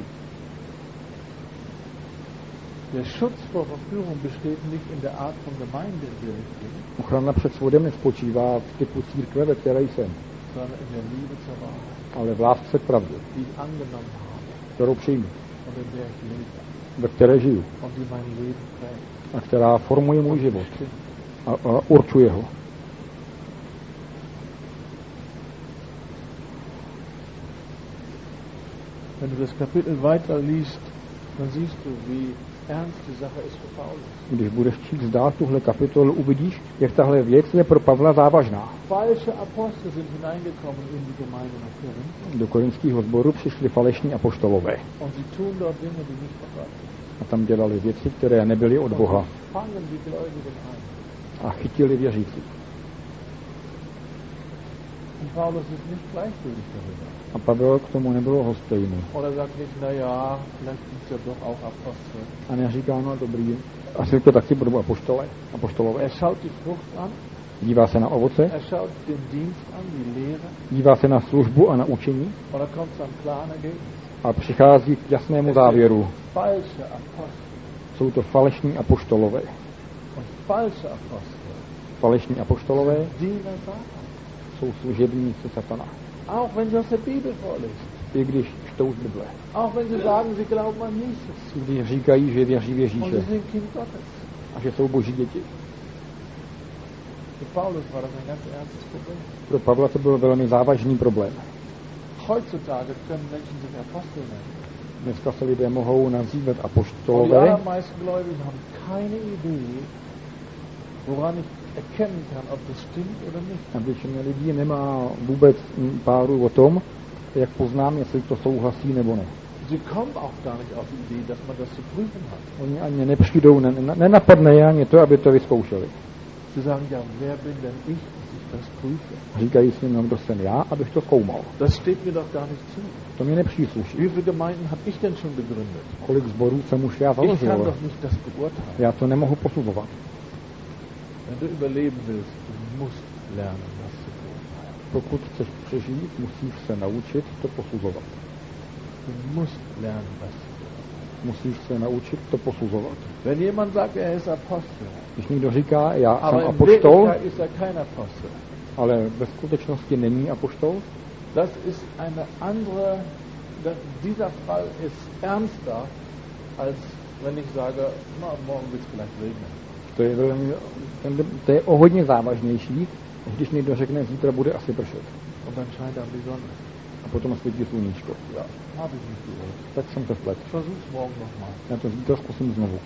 Der Schutz vor Verführung besteht nicht in der Art von Gemeinde, in der ich bin, Ochrana před svodem nespočívá v typu církve, ve které jsem, sondern in der Liebe zur Wahrheit, ale v lásce k pravdě, die ich angenommen habe kterou přijmu, und in der ich lebe ve které žiju und die mein Leben prägt. a která formuje můj život Bestimmt. a určuje ho. Wenn du das Kapitel weiter liest, dann siehst du, wie ernst die Sache ist für Paulus. Když budeš číst dál tuhle kapitolu, uvidíš, jak tahle věc je pro Pavla závažná. Falsche Apostel sind hineingekommen in die Gemeinde nach Korinth Do korinského sboru přišli falešní apoštolové und sie tun dort Dinge, die nicht von Gott sind. a tam dělali věci, které nebyly od Boha Fangen die Gläubigen ein. a chytili věřící. Und Paulus ist nicht gleichgültig darüber. A Pavel k tomu nebyl lhostejný. Oder sagt nicht, na ja, vielleicht sind es ja doch auch Apostel. A neříká, no dobrý, asi to taky budou apoštolové. Er schaut die Frucht an, Dívá se na ovoce, er schaut den Dienst an, die Lehre, dívá se na službu a na učení und er kommt zu einem klaren Ergebnis. a přichází k jasnému závěru. Falsche Apostel Jsou to falešní apoštolové. und falsche Apostel, Falešní apoštolové Diener Satans. jsou služebníci satana. Auch wenn sie aus der Bibel vorlesen. I když čtou z Bible. Auch wenn sie sagen, sie glauben an Jesus. Když říkají, že věří v Und sie Ježíše sind Kind Gottes. a že jsou boží děti. Für Paulus war das ein ganz ernstes Problem. Pro Pavla to byl velmi závažný problém. Heutzutage können Menschen sich Apostel nennen. Dneska se lidé mohou nazývat Und die apoštolové, allermeisten Gläubigen haben keine Idee, woran ich erkennen kann, ob das stimmt oder nicht. a většina lidí nemá vůbec páru o tom, jak poznám, jestli to souhlasí nebo ne. Sie kommen auch gar nicht auf die Idee, dass man das zu prüfen hat. Oni ani nepřijdou, nenapadne je ani to, aby to vyzkoušeli. Sie sagen, ja, wer bin denn ich, dass ich das prüfe? Říkají si, no kdo jsem já, abych to zkoumal. Das steht mir doch gar nicht zu. To mi nepřísluší. Wie viele Gemeinden habe ich denn schon gegründet? Kolik zborů jsem už já Ich kann založil. doch nicht das beurteilen. Já to nemohu posuzovat. Wenn du überleben willst, du musst lernen, das zu beurteilen. Pokud chceš přežít, musíš se naučit to posuzovat. Du musst lernen, das zu beurteilen. Musíš se naučit to posuzovat. Wenn jemand sagt, er ist Apostel, Když někdo říká, já aber jsem in apoštol, Wirklichkeit ist er kein Apostel, ale ve skutečnosti není apoštol, das ist eine andere, dieser Fall ist ernster, als wenn ich sage, na, morgen wird es vielleicht regnen. To je o hodně závažnější, než když někdo řekne, zítra bude asi pršet. Und dann scheint dann die Sonne. A potom svítí sluníčko. Ja, habe ich nicht gehört. Tak jsem to splet. Versuch's morgen nochmal. Já to zítra zkusím znovu.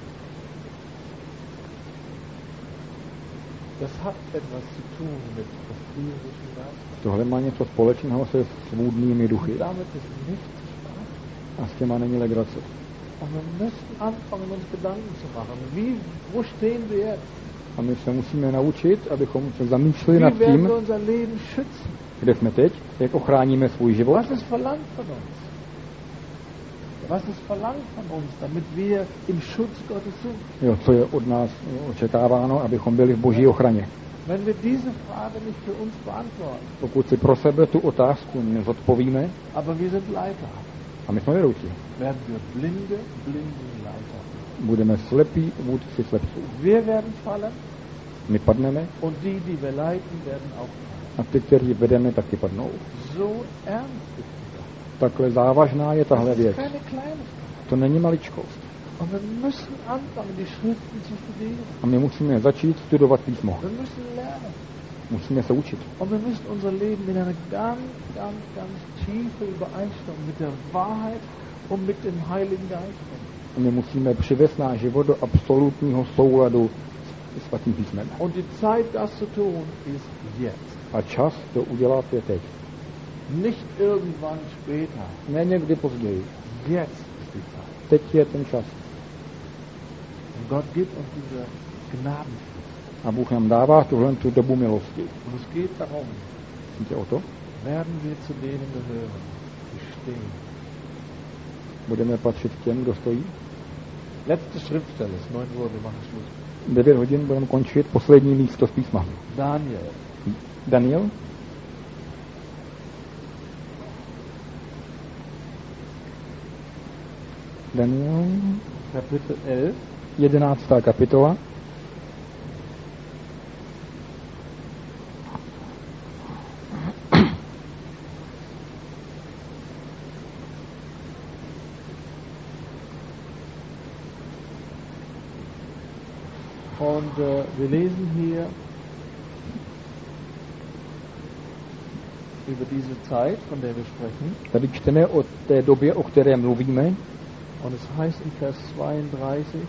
Das hat etwas zu tun mit verführerischen Geistern. Tohle má něco společného se svůdnými duchy. Und damit ist nichts Spaß. A s těma není legrace. Und wir müssen anfangen, uns Gedanken zu machen. Wo stehen wir jetzt? A my se musíme naučit, abychom se zamýšleli Wie nad werden tím, wir unser Leben schützen? kde jsme teď, jak ochráníme svůj život. Was ist verlangt von uns? Was ist verlangt von uns, damit wir im Schutz Gottes sind? Jo, co je od nás očekáváno, abychom byli v boží ochraně. Wenn wir diese Frage nicht für uns beantworten, Pokud si pro sebe tu otázku nezodpovíme, aber wir sind Leiter, a my jsme vedoucí, werden wir Blindenleiter. budeme slepí vůdci slepců. Wir werden fallen My padneme und die wir leiten, werden auch fallen. a ty, kteří vedeme, taky padnou. So ernst ist das. Takhle závažná je tahle Das ist věc. keine Kleinigkeit. To není maličkost. Und wir müssen anfangen, die Schriften zu studieren. A my musíme začít studovat písmo. Wir müssen lernen. Musíme se učit. Und wir müssen unser Leben in eine ganz tiefe Übereinstimmung mit der Wahrheit und mit dem Heiligen Geist bringen. A my musíme přivést náš život do absolutního souladu s svatým písmem. Und die Zeit, das zu tun, ist jetzt. A čas to udělat je teď. Nicht irgendwann später. Ne někdy později. Jetzt ist die Zeit. Teď je ten čas. Und Gott gibt uns diese Gnadenfrist. A Bůh nám dává tuhle tu dobu milosti. Und es geht darum, Jde o to, werden wir zu denen gehören, die stehen. budeme patřit těm, kdo stojí. Letzte Schriftstelle ist 9 Uhr, wir machen Schluss. 9 hodin budeme končit poslední místo z písma. Daniel. Daniel. Daniel. Kapitel 11. 11. kapitola. Und wir lesen hier über diese Zeit, von der wir sprechen. Tady čteme o té době, o které mluvíme. Und es heißt in Vers 32,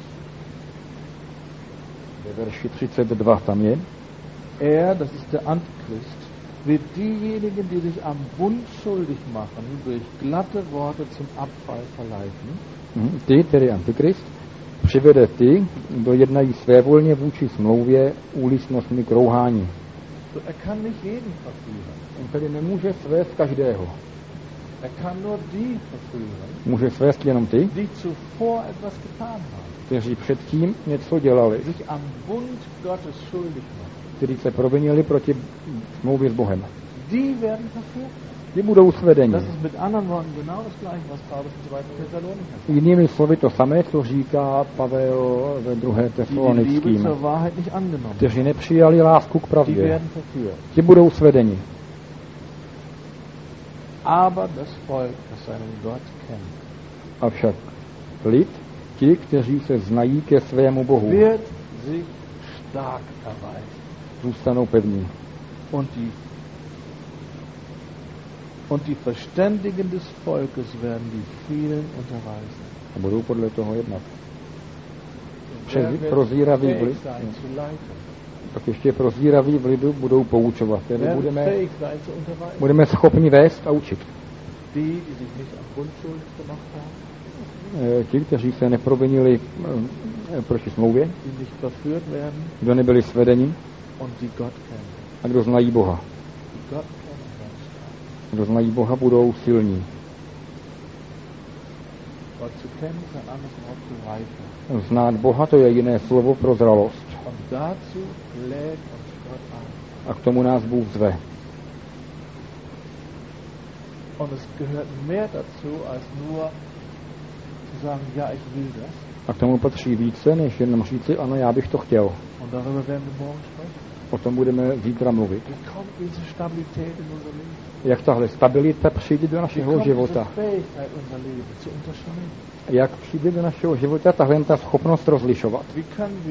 Ve verši 32 tam je. das ist der Antichrist, wird diejenigen, die sich am Bund schuldig machen, durch glatte Worte zum Abfall verleiten. Ty, tedy Antikrist, přivede ty, kdo jednají svévolně vůči smlouvě úlisnostmi k rouhání. Er kann nicht jeden verführen. On tedy nemůže svést každého. Er kann nur die verführen, Může svést jenom ty, die zuvor etwas getan haben, kteří předtím něco dělali, sich am Bund Gottes schuldig machen. kteří se provinili proti smlouvě s Bohem. Die werden verführt. Ti budou svedeni. Das ist mit anderen Worten genau das Gleiche, was Paulus in 2. Thessalonicher sagt. Jinými slovy to samé, co říká Pavel ve 2. Die die Liebe Tesalonickým. zur Wahrheit nicht angenommen Kteří nepřijali lásku k die pravdě, werden verführt. ti budou svedeni. Aber das Volk, das seinen Gott kennt, Avšak lid, ti, kteří se znají ke svému Bohu, wird sich stark erweisen. zůstanou pevní. Und die Verständigen des Volkes werden die vielen unterweisen. A budou podle toho jednat. Wer wird Prozíraví v fähig lidu, sein zu leiten? tak ještě prozíraví v lidu budou poučovat. Tedy Wer wird budeme, fähig sein zu unterweisen? budeme schopni vést a učit. Die sich nicht am Bund schuldig gemacht haben, Ti, kteří se neprovinili proti smlouvě, die nicht verführt werden kdo nebyli svedeni und die Gott kennen. a kdo znají Boha. Die Gott kennen, werden stark. Kdo znají Boha, budou silní. Gott zu kennen ist ein anderes Wort für Reife. Znát Boha, to je jiné slovo pro zralost. Und dazu lädt uns Gott ein. A k tomu nás Bůh zve. Und es gehört mehr dazu, als nur zu sagen, ja, ich will das. A k tomu patří více, než jenom říci, ano, já bych to chtěl. Und darüber werden wir morgen sprechen. O tom budeme zítra mluvit. Wie kommt diese Stabilität in unser Leben? Jak tahle stabilita přijde do Wie našeho kommt diese života? Fähigkeit in unser Leben zu unterscheiden? Jak přijde do našeho života tahle ta schopnost rozlišovat? Wie können wir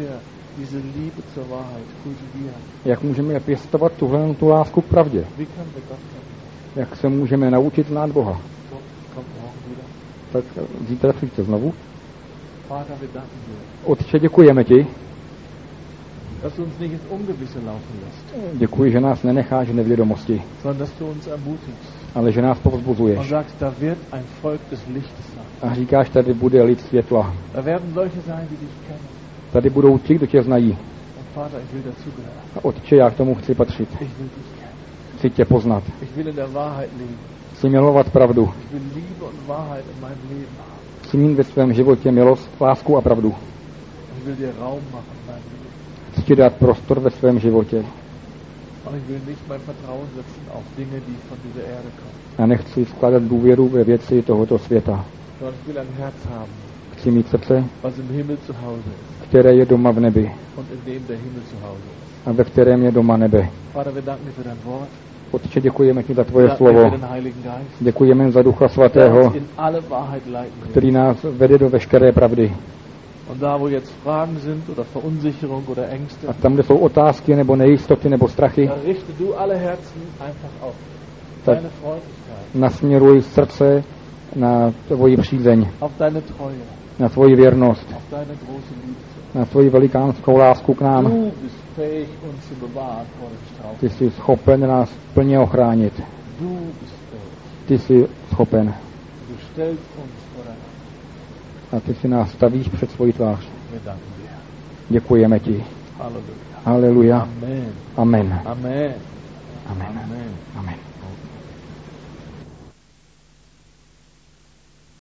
diese Liebe zur Wahrheit kultivieren? Jak můžeme pěstovat tu lásku k pravdě? Wie können wir Gott kennen? Jak se můžeme naučit znát Boha? Gott kommt morgen wieder. Tak zítra přijďte znovu. Vater, wir danken dir, Otče, děkujeme ti. dass du uns nicht ins Ungewisse laufen lässt, Děkuji, že nás nenecháš v nevědomosti, sondern dass du uns ermutigst ale že nás und povzbuzuješ. sagst, da wird ein Volk des Lichtes sein. A říkáš, tady bude lid světla. Da werden solche sein, die dich kennen. Tady budou ti, kdo tě znají. Und Vater, ich will dazugehören. A Otče, já k tomu chci patřit. Ich will dich kennen. Chci tě poznat. Ich will in der Wahrheit leben. Chci milovat pravdu. Ich will Liebe und Wahrheit in meinem Leben haben. Chci mít ve svém životě milost, lásku a pravdu. Ich will dir Raum machen in meinem Leben. Chci ti dát prostor ve svém životě. Und ich will nicht mein Vertrauen setzen auf Dinge, die von dieser Erde kommen. A nechci skládat důvěru ve věci tohoto světa. Sondern ich will ein Herz haben, Chci mít srdce, was im Himmel zu Hause ist které je doma v nebi und in dem der Himmel zu Hause ist. a ve kterém je doma nebe. Vater, wir danken dir für dein Wort. Otče, děkujeme ti za Wir tvoje danken dir slovo. für den Heiligen Geist, Děkujeme za Ducha der Svatého, uns in alle Wahrheit leiten will. který nás vede do veškeré pravdy. Und da, wo jetzt Fragen sind oder Verunsicherung oder Ängste, A tam, kde jsou otázky nebo nejistoty nebo strachy, da richte du alle Herzen einfach auf deine Freundlichkeit, nasměruj srdce na tvoji přízeň, auf deine Treue, na tvoji věrnost, auf deine große Liebe zu uns. na tvoji velikánskou lásku k nám. Du bist fähig, uns zu bewahren vor dem Strauch. Ty jsi schopen nás plně ochránit. Du bist fähig. Ty jsi schopen. Du stellst uns vor dein Angesicht. A ty si nás stavíš před svoji tvář. Wir danken dir. Děkujeme ti. Halleluja. Haleluja. Amen. Amen. Amen. Amen. Amen. Amen.